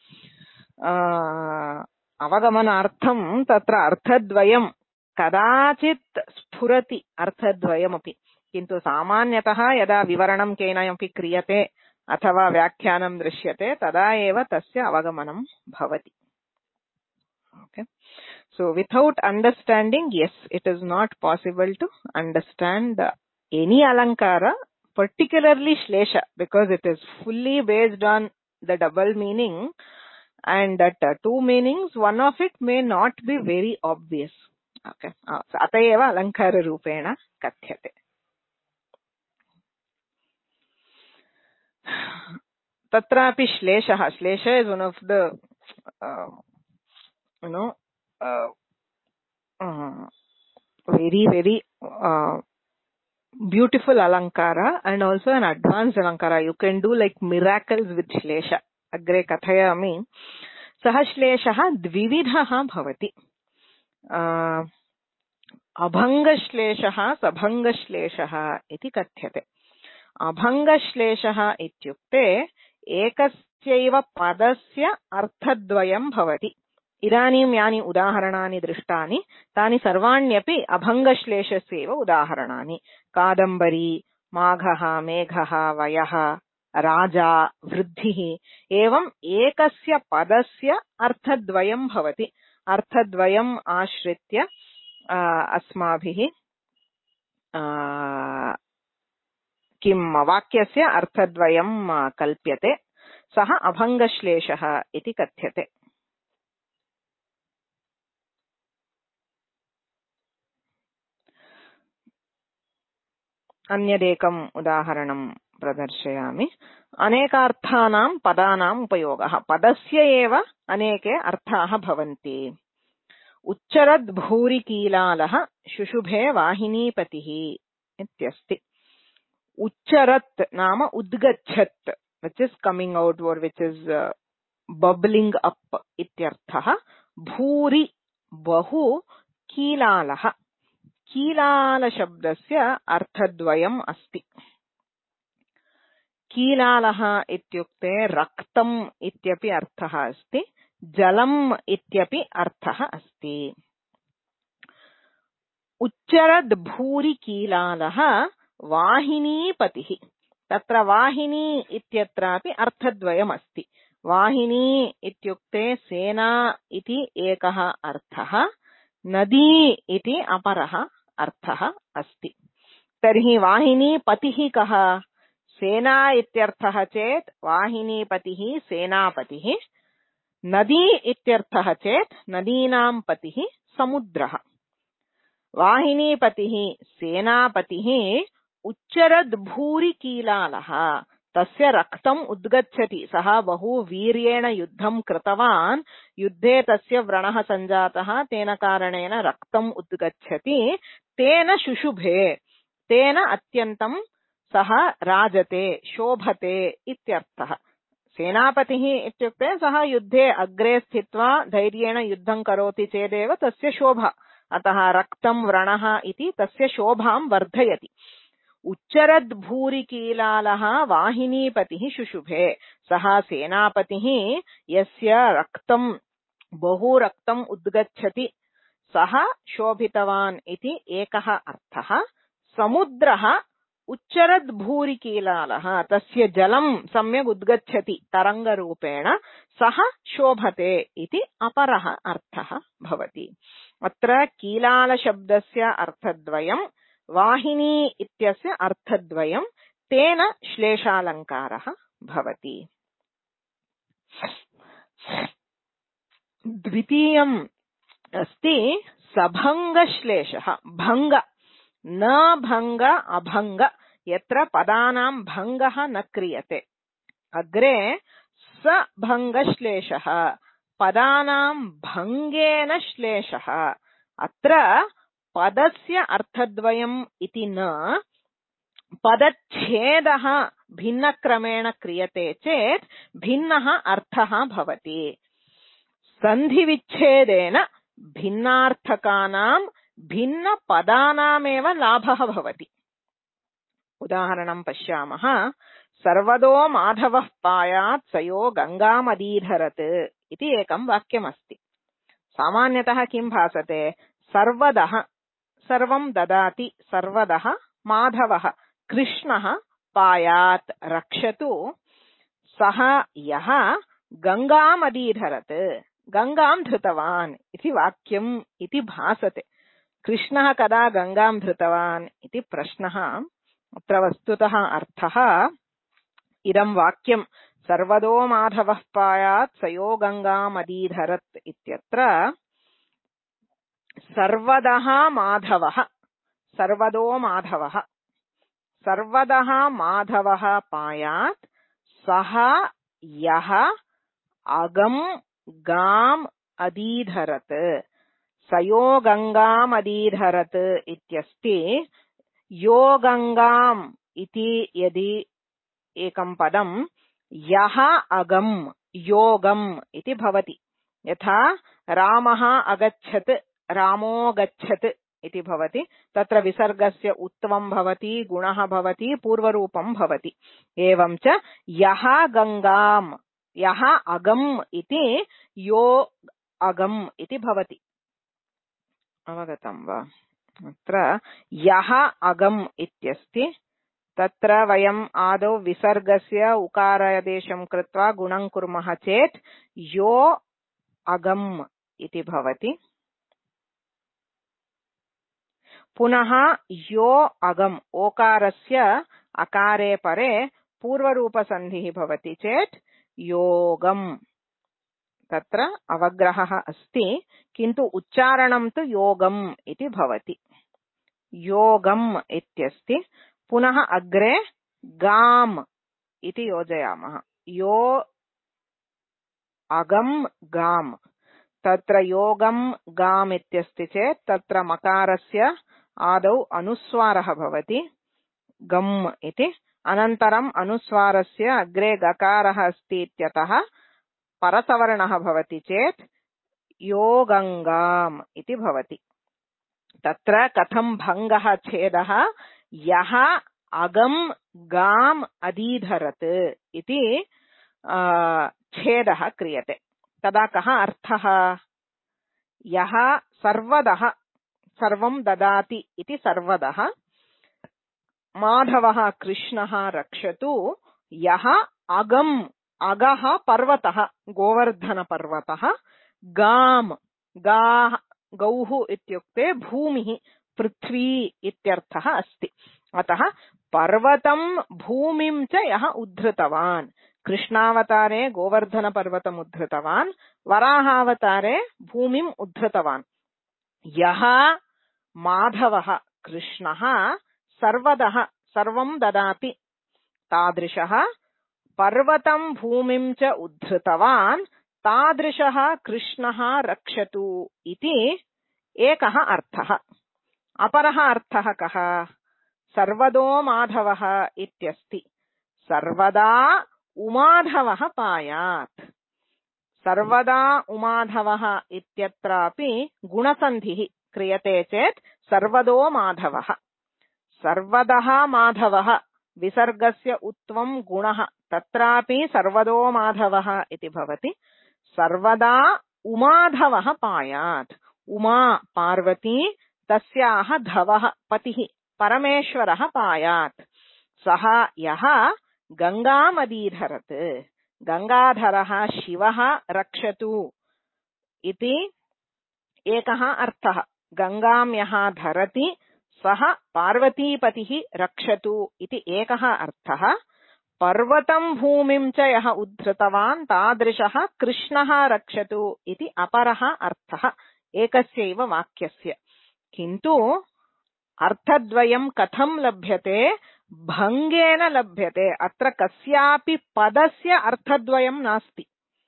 अवगमनार्थं तत्र अर्थद्वयं कदाचित् स्फुरति अर्थद्वयमपि किन्तु सामान्यतः यदा विवरणं केनापि क्रियते अथवा व्याख्यानं दृश्यते तदा एव तस्य अवगमनं भवति okay so without understanding yes it is not possible to understand any alankara particularly shlesha because it is fully based on the double meaning and that two meanings one of it may not be very obvious okay अतः एव अलङ्कार रूपेण कथ्यते तत्रापि श्लेषः श्लेष is one of the very beautiful alankara and also an advanced alankara you can do like miracles with shlesha अग्रे कथयामि सः श्लेषः द्विविधः भवति अभङ्गश्लेषः सभङ्गश्लेषः इति कथ्यते अभङ्गश्लेषः इत्युक्ते एकस्यैव पदस्य अर्थद्वयं भवति इदानीं यानि उदाहरणानि दृष्टानि तानि सर्वाण्यपि अभङ्गश्लेषस्यैव उदाहरणानि कादम्बरी माघः मेघः वयः राजा वृद्धिः एवं एकस्य पदस्य अर्थद्वयं भवति अर्थद्वयम् आश्रित्य अस्माभिः किं वाक्यस्य अर्थद्वयं कल्प्यते सः अभङ्गश्लेषः इति कथ्यते अन्यदेकम् उदाहरणं प्रदर्शयामि अनेकार्थानां पदानाम् उपयोगः पदस्य एव अनेके अर्थाः भवन्ति उच्चरद् भूरि कीलालः शुशुभे वाहिनीपतिः इत्यस्ति उच्चरत् नाम उद्गच्छत् which is coming out or which is bubbling up इत्यर्थः भूरि बहु कीलालः कीलाल शब्दस्य अर्थद्वयम् अस्ति कीलालः इत्युक्ते रक्तम् इत्यपि अर्थः अस्ति जलम् इत्यपि अर्थः अस्ति उच्चरद् भूरि कीलालः वाहिनीपतिः तत्र वाहिनी इत्यत्रापि अर्थद्वयम् अस्ति वाहिनी इत्युक्ते सेना इति एकः अर्थः नदी इति अपरः अर्थः अस्ति तर्हि वाहिनीपतिः कः सेना इत्यर्थः चेत् वाहिनीपतिः सेनापतिः नदी इत्यर्थः चेत् नदीनां पतिः समुद्रः वाहिनीपतिः सेनापतिः उच्चरद् भूरि कीलालः तस्य रक्तम् उद्गच्छति, सः बहु वीर्येण युद्धं कृतवान्, युद्धे तस्य व्रणः सञ्जातः, तेन कारणेन रक्तम् उद्गच्छति, तेन शुशुभे, तेन अत्यन्तं सः राजते, शोभते इत्यर्थः। सेनापतिः इत्युक्ते सः युद्धे अग्रे स्थित्वा धैर्येण युद्धं करोति चेदेव तस्य शोभा, अतः रक्तं व्रणः इति तस्य शोभां वर्धयति। उच्चरद्भूरिकीलालः वाहिनीपतिः शुशुभे, सः सेनापतिः यस्य रक्तं बहु रक्तम् उद्गच्छति सः शोभितवान् इति एकः अर्थः। समुद्रः उच्चरद्भूरिकीलालः, तस्य जलं सम्यक् उद्गच्छति तरङ्गरूपेण, सः शोभते इति अपरः अर्थः भवति। अत्र कीलालशब्दस्य अर्थद्वयं, वाहिनी इत्यस्य अर्थद्वयं, तेन श्लेषालङ्कारः भवति। द्वितीयम् अस्ति सभङ्गश्लेषः। भङ्ग, न भङ्ग अभङ्ग, यत्र पदानां भङ्गः न क्रियते। अग्रे सभङ्गश्लेषः, पदानां भङ्गेन श्लेषः। अत्र पदस्य अर्थद्वयम् इति न, पदच्छेदः भिन्नक्रमेण क्रियते चेत् भिन्नः अर्थः भवति। सन्धिविच्छेदेन भिन्नार्थकानां भिन्नपदानामेव लाभः भवति। उदाहरणं पश्यामः। सर्वदो माधवः पायात् सयो गङ्गामदीधरत् इति एकं वाक्यमस्ति। सामान्यतः किं भासते? सर्वदः, सर्वं ददाति, सर्वदः माधवः कृष्णः पायात् रक्षतु, सः यः गङ्गामदीधरत्, गङ्गां धृतवान् इति वाक्यम् इति भासते। कृष्णः कदा गङ्गां धृतवान् इति प्रश्नः। अत्र वस्तुतः अर्थः इदं वाक्यं सर्वदो माधवः पायात् सयो गङ्गामदीधरत् इत्यत्र सर्वदः माधवः, सर्वदो माधवः, सर्वदः माधवः पायात्, सः यः अगं गाम् अदीधरत्, सयो गङ्गामदीधरत् इत्यस्ति। यो गङ्गाम् इति यदि एकं पदं, यः अगम् योगम् इति भवति। यथा रामः अगच्छत्, रामो गच्छत् इति भवति। तत्र विसर्गस्य उत्वं भवति, गुणः भवति, पूर्वरूपं भवति। एवं च यः गङ्गाम्, यः अगम् इति यो अगम् इति भवति। अवगतं वा? अत्र यः अगम् इत्यस्ति, तत्र वयम् आदौ विसर्गस्य उकारादेशं कृत्वा गुणं कुर्मः चेत् यो अगम् इति भवति। पुनः यो अगम्, ओकारस्य अकारे परे पूर्वरूपसन्धिः भवति चेत् योगम्। तत्र अवग्रहः अस्ति, किन्तु उच्चारणं तु योगम् इति भवति। योगम् इत्यस्ति। पुनः अग्रे गाम् इति योजयामः। यो अगम् गाम्, तत्र योगम् गाम् इत्यस्ति चेत् तत्र मकारस्य आदौ अनुस्वारः भवति, गम् इति। अनन्तरम् अनुस्वारस्य अग्रे गकारः अस्ति इत्यतः परसवर्णः भवति चेत् योगङ्गाम् इति भवति। तत्र कथं भङ्गः छेदः? यः अगम् गाम् अदीधरत् इति छेदः क्रियते। तदा कः अर्थः? यः सर्वदः, सर्वं ददाति इति सर्वदः, माधवः कृष्णः रक्षतु, यः अगम्, अगः पर्वतः, गोवर्धनपर्वतः, गाम्, गौः इत्युक्ते भूमिः, पृथ्वी इत्यर्थः अस्ति। अतः पर्वतं भूमिं च यः उद्धृतवान्, कृष्णावतारे गोवर्धनपर्वतम् उद्धृतवान्, वराहावतारे भूमिम् उद्धृतवान्। यः माधवः कृष्णः सर्वदः सर्वं ददाति, तादृशः पर्वतं भूमिं च उद्धृतवान् तादृशः कृष्णः रक्षतु इति एकः अर्थः। अपरः अर्थः कः? सर्वदो माधवः इत्यस्ति। सर्वदा उमाधवः पायात्। सर्वदा उमाधवः इत्यत्रापि गुणसन्धिः क्रियते चेत् सर्वदो माधवः। सर्वदः माधवः विसर्गस्य उत्वं गुणः, तत्रापि सर्वदो माधवः इति भवति। सर्वदा उमाधवः पायात्। उमा पार्वती, तस्याः धवः पतिः परमेश्वरः पायात्। सः यः गङ्गामदीधरत्, गङ्गाधरः शिवः रक्षतु इति एकः अर्थः। गङ्गां यः धरति सः पार्वतीपतिः रक्षतु इति एकः अर्थः। पर्वतं भूमिं च यः उद्धृतवान् तादृशः कृष्णः रक्षतु इति अपरः अर्थः एकस्यैव वाक्यस्य। किन्तु अर्थद्वयं कथं लभ्यते? भङ्गेन लभ्यते। अत्र कस्यापि पदस्य अर्थद्वयं नास्ति।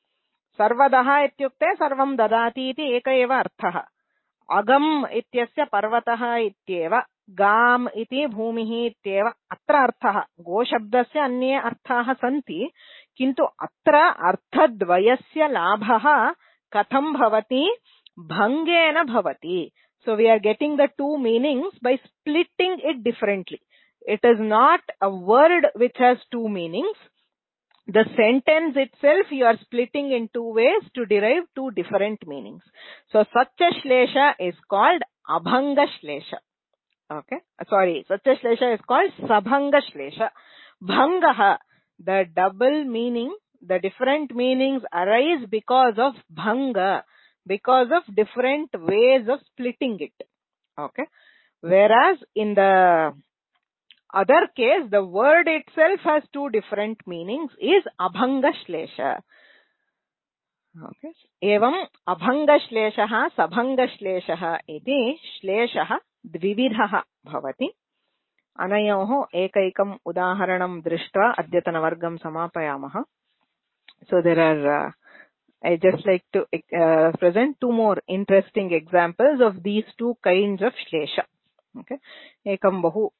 सर्वदः इत्युक्ते सर्वं ददाति इति एक एव अर्थः। अगम् इत्यस्य पर्वतः इत्येव, गाम् इति भूमिः इत्येव अत्र अर्थः। गोशब्दस्य अन्ये अर्थाः सन्ति, किन्तु अत्र अर्थद्वयस्य लाभः कथं भवति? भङ्गेन भवति। So we are getting the two meanings by splitting it differently. It is not a word which has two meanings. The sentence itself you are splitting in two ways to derive two different meanings. So such a shlesha is called abhanga shlesha. Okay, sorry, such a shlesha is called sabhanga shlesha. Bhangaha, the double meaning, the different meanings arise because of bhanga, because of different ways of splitting it. Okay, whereas in the other case, the word itself has two different meanings, is abhanga shlesha. Okay. Evam abhanga shleshah sabhanga shleshah iti shleshah dvividhah bhavati. Anayoho ekaikam udaharanam drishtva adyatanavargam samapayamah. So there are, I just like to present two more interesting examples of these two kinds of shlesha. Okay. Ekam bahu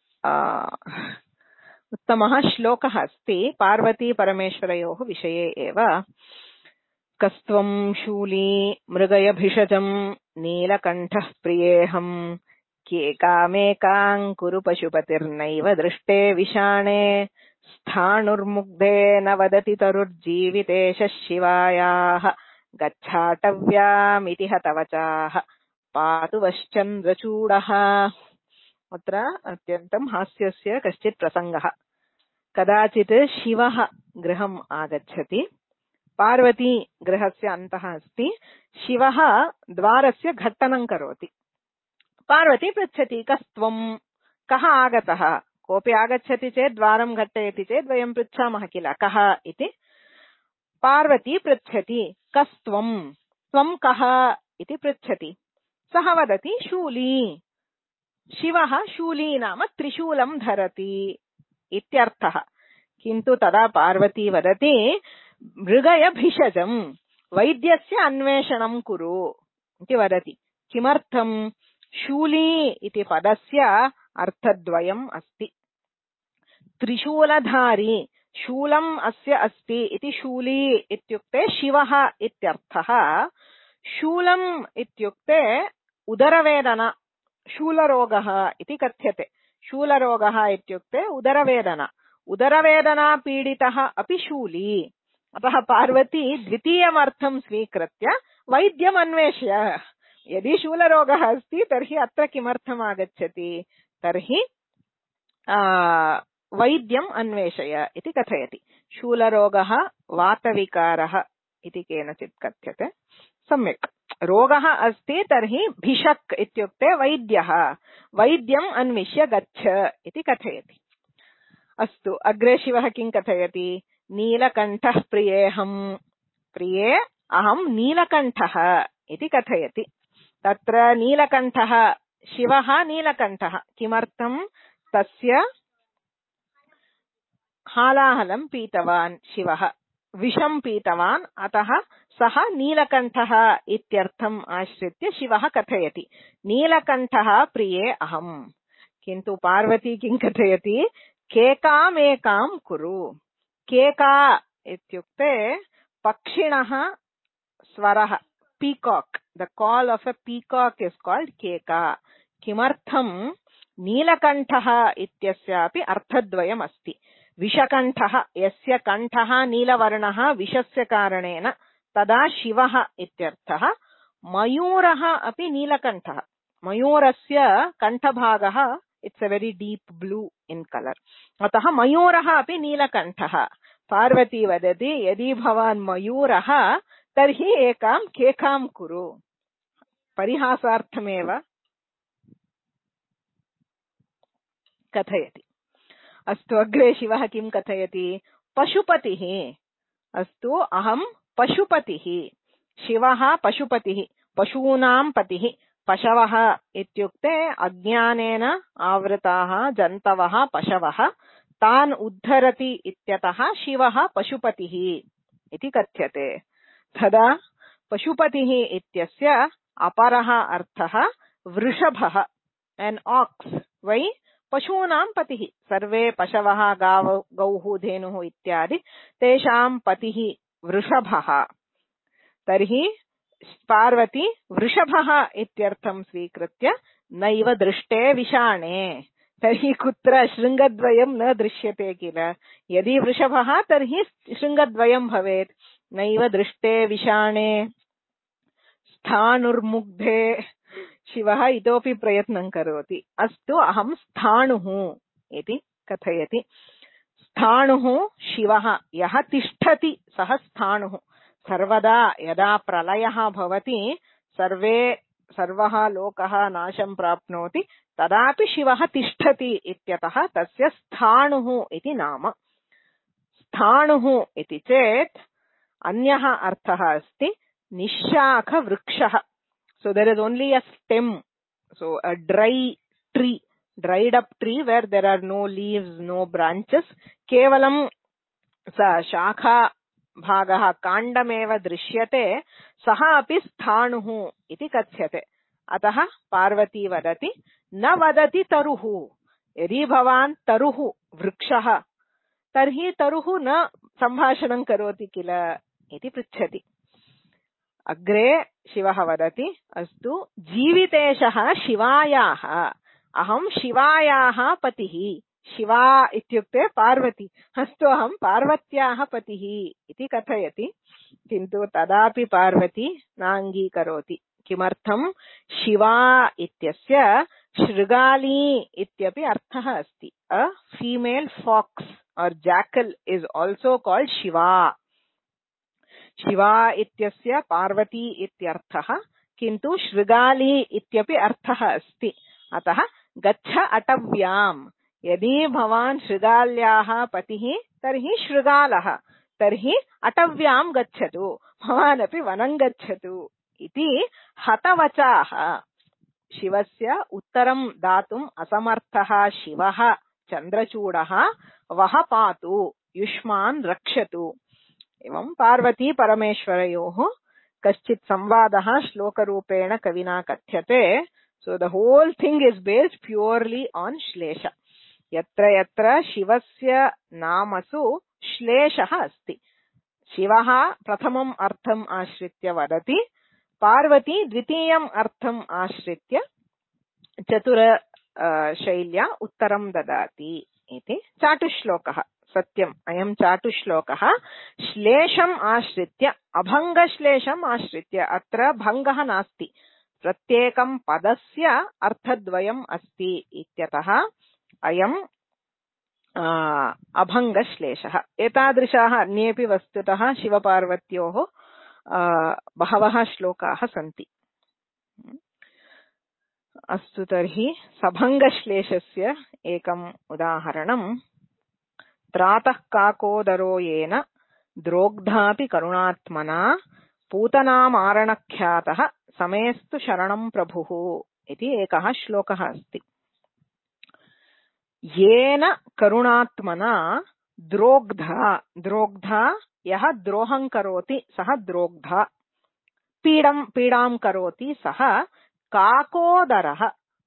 उत्तमः श्लोकः अस्ति पार्वती परमेश्वरयोः विषये एव। कस्त्वं शूली मृगयभिषजं नीलकण्ठः प्रियेऽहं केकामेकां कुरु पशुपतिर्नैव दृष्टे विषाणे स्थाणुर्मुग्धे न वदति तरुर्जीवितेश शिवायाः गच्छाटव्यामिति हतवचाः पातु वश्चन्द्रचूडः। अत्र अत्यन्तं हास्यस्य कश्चित् प्रसङ्गः। कदाचित् शिवः गृहम् आगच्छति। पार्वती गृहस्य अन्तः अस्ति। शिवः द्वारस्य घट्टनं करोति। पार्वती पृच्छति, कस्त्वं, कः आगतः? कोऽपि आगच्छति चेत् द्वारं घट्टयति चेत् वयं पृच्छामः किल, कः इति। पार्वती पृच्छति, कस्त्वं, त्वं कः इति पृच्छति। सः वदति, शूली। शिवः शूली नाम त्रिशूलं धरति इत्यर्थः। किन्तु तदा पार्वती वदति, मृगयभिषजं, वैद्यस्य अन्वेषणं कुरु इति वदति। किमर्थं? शूली इति पदस्य अर्थद्वयम् अस्ति। त्रिशूलधारी, शूलम् अस्य अस्ति इति शूली इत्युक्ते शिवः इत्यर्थः। शूलम् इत्युक्ते उदरवेदना, शूलरोगः इति कथ्यते। शूलरोगः इत्युक्ते उदरवेदना, उदरवेदना पीडितः अपि शूली। अतः पार्वती द्वितीयमर्थं स्वीकृत्य वैद्यम् अन्वेष्य, यदि शूलरोगः अस्ति तर्हि अत्र किमर्थम् आगच्छति, तर्हि वैद्यम् अन्वेषय इति कथयति। शूलरोगः वातविकारः इति केनचित् कथ्यते। सम्यक्, रोगः अस्ति तर्हि भिषक् इत्युक्ते वैद्यः, वैद्यम् अन्विष्य गच्छ इति कथयति। अस्तु, अग्रे शिवः किं कथयति? नीलकण्ठः प्रियेऽहं, प्रिये अहं नीलकण्ठः इति कथयति। तत्र नीलकण्ठः, शिवः नीलकण्ठः, किमर्थं? तस्य हालाहलं पीतवान् शिवः, विषं पीतवान्, अतः सः नीलकण्ठः इत्यर्थम् आश्रित्य शिवः कथयति नीलकण्ठः प्रिये अहम्। किन्तु पार्वती किं कथयति, केकामेकां कुरु। केका इत्युक्ते पक्षिणः स्वरः, peacock, the call of a peacock is called केका। किमर्थं, नीलकण्ठः इत्यस्यापि अर्थद्वयम् अस्ति। विषकण्ठः, यस्य कण्ठः नीलवर्णः विषस्य कारणेन, तदा शिवः इत्यर्थः। मयूरः अपि नीलकण्ठः, मयूरस्य कण्ठभागः it's a very deep blue in colour, अतः मयूरः अपि नीलकण्ठः। पार्वती वदति यदि भवान् मयूरः तर्हि एकां केकां कुरु, परिहासार्थमेव कथयति। अस्तु, अग्रे शिवः किं कथयति, पशुपतिः। अस्तु, अहं पशुपतिः। शिवः पशुपतिः, पशूनां पतिः। पशवः इत्युक्ते अज्ञानेन आवृताः जन्तवः पशवः, तान् उद्धरति इत्यतः शिवः पशुपतिः इति कथ्यते। तदा पशुपतिः इत्यस्य अपरः अर्थः वृषभः, एन् ऑक्स् वै पशूनां पतिः। सर्वे पशवः, गौः, धेनुः इत्यादि, तेषां पतिः वृषभः। तर्हि पार्वती वृषभः इत्यर्थं स्वीकृत्य नैव दृष्टे विषाणे। तर्हि कुत्र शृङ्गद्वयं न दृश्यते किल, यदि वृषभः तर्हि शृङ्गद्वयं भवेत्। नैव दृष्टे विषाणे स्थाणुर्मुग्धे, शिवः इतोपि प्रयत्नं करोति। अस्तु, अहं स्थाणुः इति कथयति। स्थाणुः शिवः, यः तिष्ठति सः स्थाणुः। सर्वदा यदा प्रलयः भवति, सर्वः लोकः नाशं प्राप्नोति, तदापि शिवः तिष्ठति इत्यतः तस्य स्थाणुः इति नाम। स्थाणुः इति चेत् अन्यः अर्थः अस्ति निशाखवृक्षः। So there is only a stem, so a dry tree, dried up tree where there are no leaves, no branches, केवलं शाखा भागः काण्डमेव दृश्यते, सः अपि स्थाणुः इति कथ्यते। अतः पार्वती वदति न वदति तरुः। यदि भवान् तरुः वृक्षः, तर्हि तरुः न सम्भाषणं करोति किल इति पृच्छति। अग्रे शिवः वदति, अस्तु, जीवितेशः शिवायाः, अहं शिवायाः पतिः। शिवा इत्युक्ते पार्वती। अस्तु, अहं पार्वत्याः पतिः इति कथयति। किन्तु तदापि पार्वती नाङ्गीकरोति। किमर्थं, शिवा इत्यस्य शृगाली इत्यपि अर्थः अस्ति। A female fox or jackal is also called शिवा। शिवा इत्यस्य पार्वती इत्यर्थः, किन्तु शृगाली इत्यपि अर्थः अस्ति। अतः गच्छ अटव्याम्, यदि भवान् शृगाल्याः पतिः तर्हि शृगालः, तर्हि अटव्यां गच्छतु, भवान् अपि वनं गच्छतु इति हतवचाः। शिवस्य उत्तरं दातुम् असमर्थः शिवः चन्द्रचूडः वः पातु, युष्मान् रक्षतु। एवं पार्वती परमेश्वरयोः कश्चित् संवादः श्लोकरूपेण कविना कथ्यते। So the whole thing is based purely on श्लेष। यत्र यत्र शिवस्य नामसु श्लेषः अस्ति, शिवः प्रथमम् अर्थम् आश्रित्य वदति, पार्वती द्वितीयम् अर्थम् आश्रित्य चतुर शैल्या उत्तरं ददाति इति चाटुश्लोकः। सत्यम्, अयं चाटुश्लोकः श्लेषम् आश्रित्य, अभङ्गश्लेषम् आश्रित्य, अत्र भङ्गः नास्ति, प्रत्येकं पदस्य अर्थद्वयम् अस्ति इत्यतः अयम् अभङ्गश्लेषः। एतादृशाः अन्येपि वस्तुतः शिवपार्वत्योः बहवः श्लोकाः सन्ति। अस्तु, तर्हि सभङ्गश्लेषस्य एकम् उदाहरणम्। त्रातः काकोदरो येन द्रोग्धापि करुणात्मना पूतनामारणख्यातः समेस्तु शरणं प्रभुः इति एकः श्लोकः अस्ति। येन करुणात्मना द्रोग्धा यः द्रोहं करोति सः द्रोग्धा, पीडां करोति सः काकोदरः,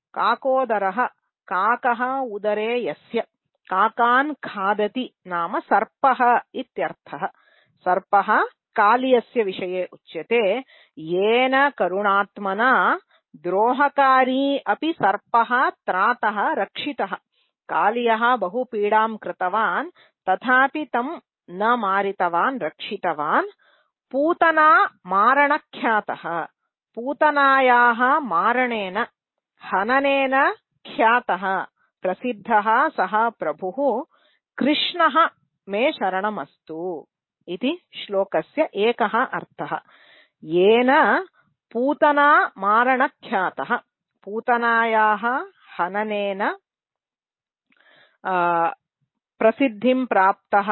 काकः उदरे यस्य, काकान् खादति नाम सर्पः इत्यर्थः। सर्पः कालियस्य विषये उच्यते, येन करुणात्मना द्रोहकारी अपि सर्पः त्रातः रक्षितः। कालियः बहु पीडां कृतवान्, तथापि तं न मारितवान्, रक्षितवान्। पूतना मारणख्यातः, पूतनायाः मारणेन हननेन ख्यातः प्रसिद्धः सः प्रभुः कृष्णः मे शरणमस्तु इति श्लोकस्य एकः अर्थः। येन पूतना मारणख्यातः, पूतनायाः हननेन प्रसिद्धिं प्राप्तः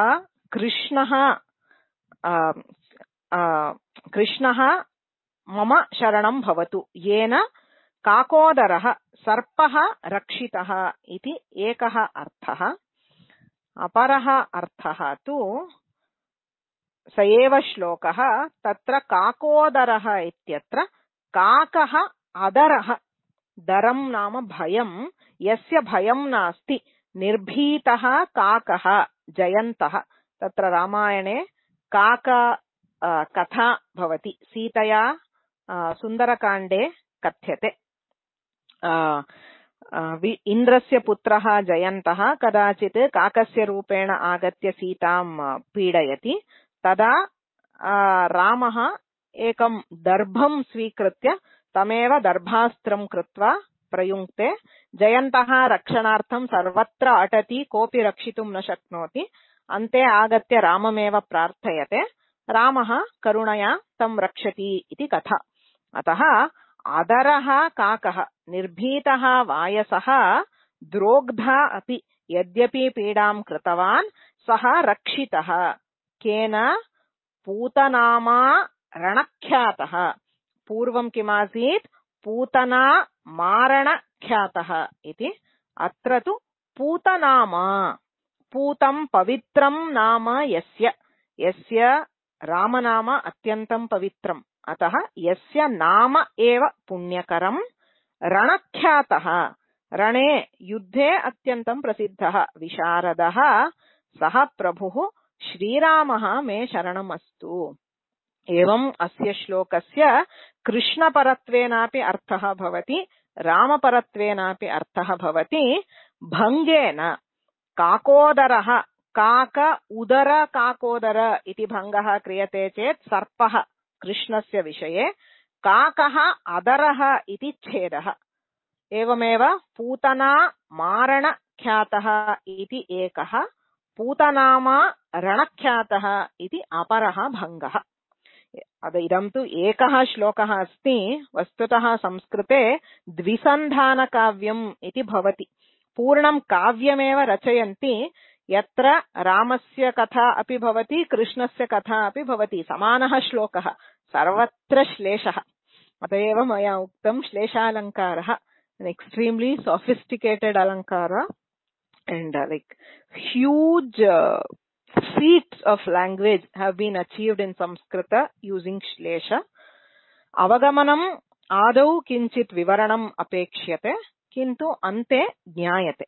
कृष्णः मम शरणं भवतु। येन काकोदरः सर्पः रक्षितः इति एकः अर्थः। अपरः अर्थः तु स एव श्लोकः, तत्र काकोदरः इत्यत्र काकः अदरः, दरं नाम भयं, यस्य भयं नास्ति, निर्भीतः काकः जयन्तः। तत्र रामायणे काक कथा भवति, सीतया सुन्दरकाण्डे कथ्यते। इन्द्रस्य पुत्रः जयन्तः कदाचित् काकस्य रूपेण आगत्य सीतां पीडयति। तदा रामः एकं दर्भं स्वीकृत्य तमेव दर्भास्त्रं कृत्वा प्रयुङ्क्ते। जयन्तः रक्षणार्थं सर्वत्र अटति, कोऽपि रक्षितुं न शक्नोति। अन्ते आगत्य राममेव प्रार्थयते, रामः करुणया तं रक्षति इति कथा। अतः अदरः काकः, निर्भीतः वायसः, द्रोग्धा अपि, यद्यपि पीडां कृतवान् सः रक्षितः। केन? पूतनामा रणख्यातः। पूर्वं किमासीत्? पूतना मारणख्यातः इति। अत्र तु पूतनामा, पूतं पवित्रं नाम यस्य रामनाम अत्यन्तं पवित्रम्, अतः यस्य नाम एव पुण्यकरं, रणख्यातः, रणे युद्धे अत्यन्तं प्रसिद्धः, विशारदः सः प्रभुः श्रीरामः मे शरणमस्तु। एवम् अस्य श्लोकस्य कृष्णपरत्वेनापि अर्थः भवति, रामपरत्वेनापि अर्थः भवति। भङ्गेन काकोदरः, काक उदर काकोदर इति भङ्गः क्रियते चेत् सर्पः कृष्णस्य विषये, काकः अदरः इति छेदः। एवमेव पूतना मारणख्यातः इति एकः, पूतनामा रणख्यातः इति अपरः भङ्गः। इदं तु एकः श्लोकः अस्ति। वस्तुतः संस्कृते द्विसन्धानकाव्यम् इति भवति। पूर्णं काव्यमेव रचयन्ति, यत्र रामस्य कथा अपि भवति, कृष्णस्य कथा अपि भवति, समानः श्लोकः, सर्वत्र श्लेषः। अत एव मया उक्तं श्लेषालङ्कारः an extremely sophisticated alankara and huge feats of language have been achieved in Sanskrit using shlesha. Avagamanam adau kinchit vivaranam apekshyate kintu ante jnayate.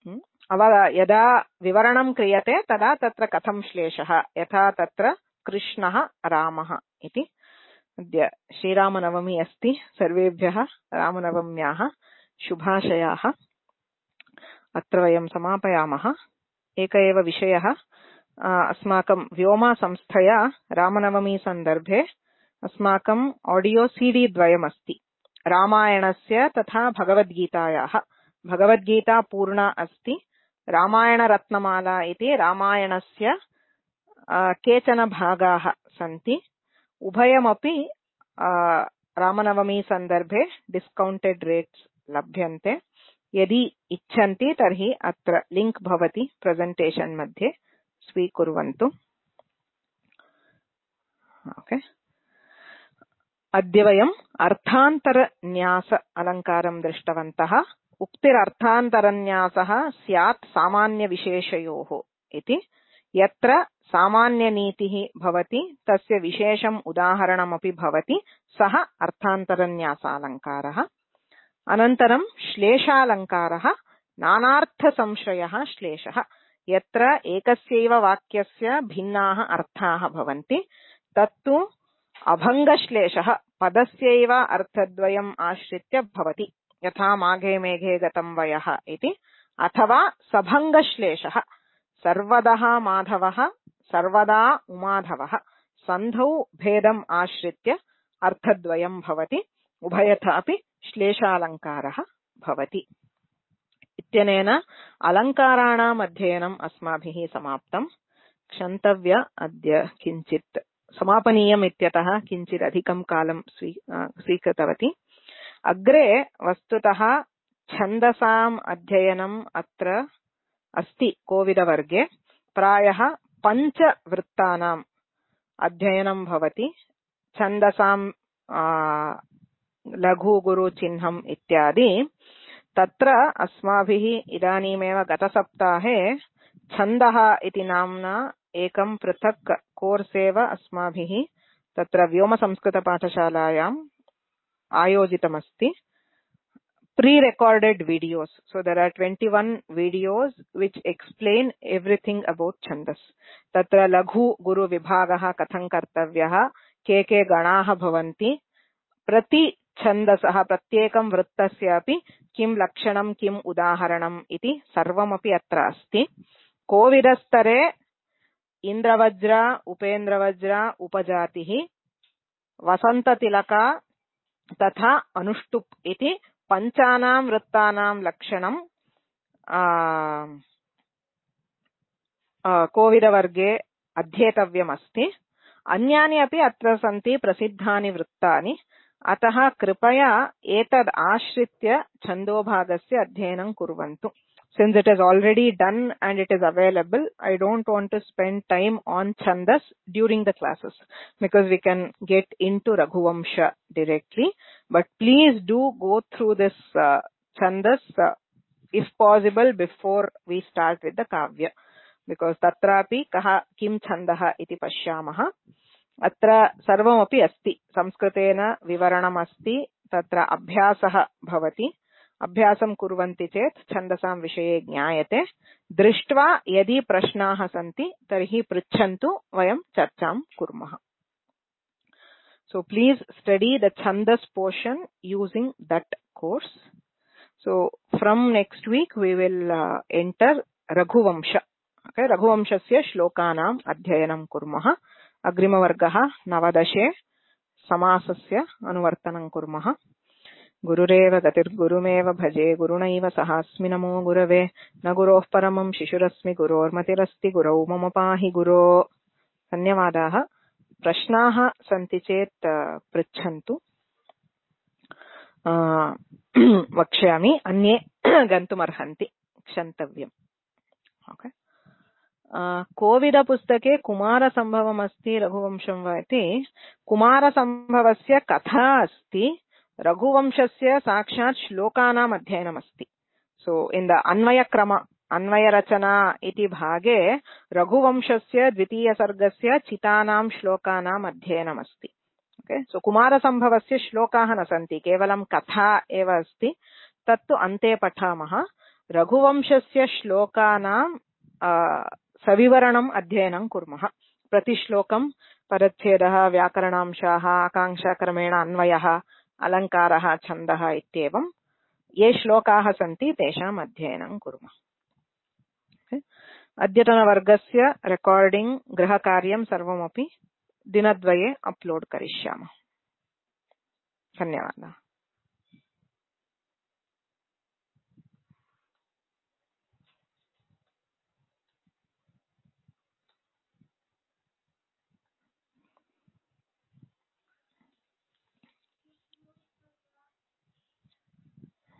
Yada vivaranam kriyate tada tatra katham shleshah yatha tatra Krishnah Ramah iti. अद्य श्रीरामनवमी अस्ति। सर्वेभ्यः रामनवम्याः शुभाशयाः। अत्र वयं समापयामः। एक एव विषयः, अस्माकं व्योमा संस्थया रामनवमी सन्दर्भे अस्माकं ऑडियो सीडी द्वयमस्ति, रामायणस्य तथा भगवद्गीतायाः। भगवद्गीता पूर्णा अस्ति, रामायणरत्नमाला इति रामायणस्य केचन भागाः सन्ति। उभयमपि रामनवमी सन्दर्भे डिस्काउंटेड रेट्स लभ्यन्ते। यदि इच्छन्ति तर्हि अत्र लिंक भवति प्रेजेंटेशन मध्ये, स्वीकुर्वन्तु। ओके, अद्य वयम् अर्थान्तरन्यास अलङ्कारं दृष्टवन्तः। उक्तिरर्थान्तरन्यासः स्यात् सामान्यविशेषयोः इति। यत्र सामान्यनीतिः भवति तस्य विशेषम् उदाहरणमपि भवति सः अर्थान्तरन्यासालङ्कारः। अनन्तरं श्लेषालङ्कारः नानार्थसंश्रयः श्लेषः, यत्र एकस्यैव वाक्यस्य भिन्नाः अर्थाः भवन्ति तत्तु अभङ्गश्लेषः, पदस्यैव अर्थद्वयम् आश्रित्य भवति, यथा माघे मेघे गतं वयः इति। अथवा सभङ्गश्लेषः, सर्वदः माधवः सर्वदा उमाधवः, सन्धौ भेदम् आश्रित्य अर्थद्वयम् भवति, उभयथा अपि श्लेषालङ्कारः भवति। इत्यनेन अलङ्काराणाम् अध्ययनम् अस्माभिः समाप्तम्। क्षन्तव्य अद्य किञ्चित् समापनीयम् इत्यतः किञ्चित् अधिकं कालं स्वीकृतवती। अग्रे वस्तुतः छन्दसाम् अध्ययनम् अत्र अस्ति कोविदवर्गे। प्रायः 5 वृत्तानाम् अध्ययनं भवति। छन्दसां लघु गुरु चिह्नम् इत्यादि। तत्र अस्माभिः इदानीमेव गतसप्ताहे छन्दः इति नाम्ना एकं पृथक् कोर्स् एव अस्माभिः तत्र व्योमसंस्कृतपाठशालायाम् आयोजितमस्ति। pre-recorded videos. So there are 21 videos which explain everything about Chandas. Tatra laghu guru vibhagah katham kartavyah, ke ganaah bhavanti, prati छन्दसः प्रत्येकं वृत्तस्यापि किं लक्षणं किम् उदाहरणम् इति सर्वमपि अत्र अस्ति। कोविदस्तरे इन्द्रवज्र उपेन्द्रवज्र उपजातिः वसन्ततिलका तथा अनुष्टुप् इति 5 वृत्तानां लक्षणं कोविदवर्गे अध्येतव्यमस्ति। अन्यानि अपि अत्र सन्ति प्रसिद्धानि वृत्तानि। अतः कृपया एतद् आश्रित्य छन्दोभागस्य अध्ययनं कुर्वन्तु। Since it is already done and it is available, I don't want to spend time on Chandas during the classes because we can get into Raghuvamsha directly. But please do go through this Chandas if possible before we start with the Kavya, because tatrapi kaha kim chandaha iti pashyamaha. अत्र सर्वमपि अस्ति। संस्कृतेन विवरणम् अस्ति, तत्र अभ्यासः भवति। अभ्यासं कुर्वन्ति चेत् छन्दसां विषये ज्ञायते। दृष्ट्वा यदि प्रश्नाः सन्ति तर्हि पृच्छन्तु, वयं चर्चां कुर्मः। So please study the Chandas portion using that course. So from next week we will enter Raghuvamsha. Okay, Raghuvamshasya shlokanam adhyayanam kurmah. अग्रिमवर्गः 19 समासस्य अनुवर्तनं कुर्मः। गुरुरेव गतिर्गुरुमेव भजे गुरुणैव सहास्मि नमो गुरवे न गुरोः परमं शिशुरस्मि गुरोर्मतिरस्ति गुरौ मम पाहि गुरो। धन्यवादाः। प्रश्नाः सन्ति चेत् पृच्छन्तु, वक्ष्यामि। अन्ये गन्तुमर्हन्ति, क्षन्तव्यम्। ओके। कोविदपुस्तके कुमारसम्भवमस्ति रघुवंशं वा इति। कुमारसम्भवस्य कथा अस्ति, रघुवंशस्य साक्षात् श्लोकानाम् अध्ययनमस्ति। सो इन् द अन्वयक्रम अन्वयरचना इति भागे रघुवंशस्य द्वितीयसर्गस्य चितानां श्लोकानाम् अध्ययनमस्ति। ओके, सो कुमारसम्भवस्य श्लोकाः न सन्ति, केवलं कथा एव अस्ति। तत्तु अन्ते पठामः। रघुवंशस्य श्लोकानां सविवरणम् अध्ययनं कुर्मः। प्रतिश्लोकं परच्छेदः, व्याकरणांशाः, आकाङ्क्षाक्रमेण अन्वयः, अलङ्कारः, छन्दः इत्येवं ये श्लोकाः सन्ति तेषाम् अध्ययनं कुर्मः। अद्यतनवर्गस्य रेकार्डिंग्, गृहकार्यं सर्वमपि दिनद्वये अप्लोड् करिष्यामः। धन्यवादाः।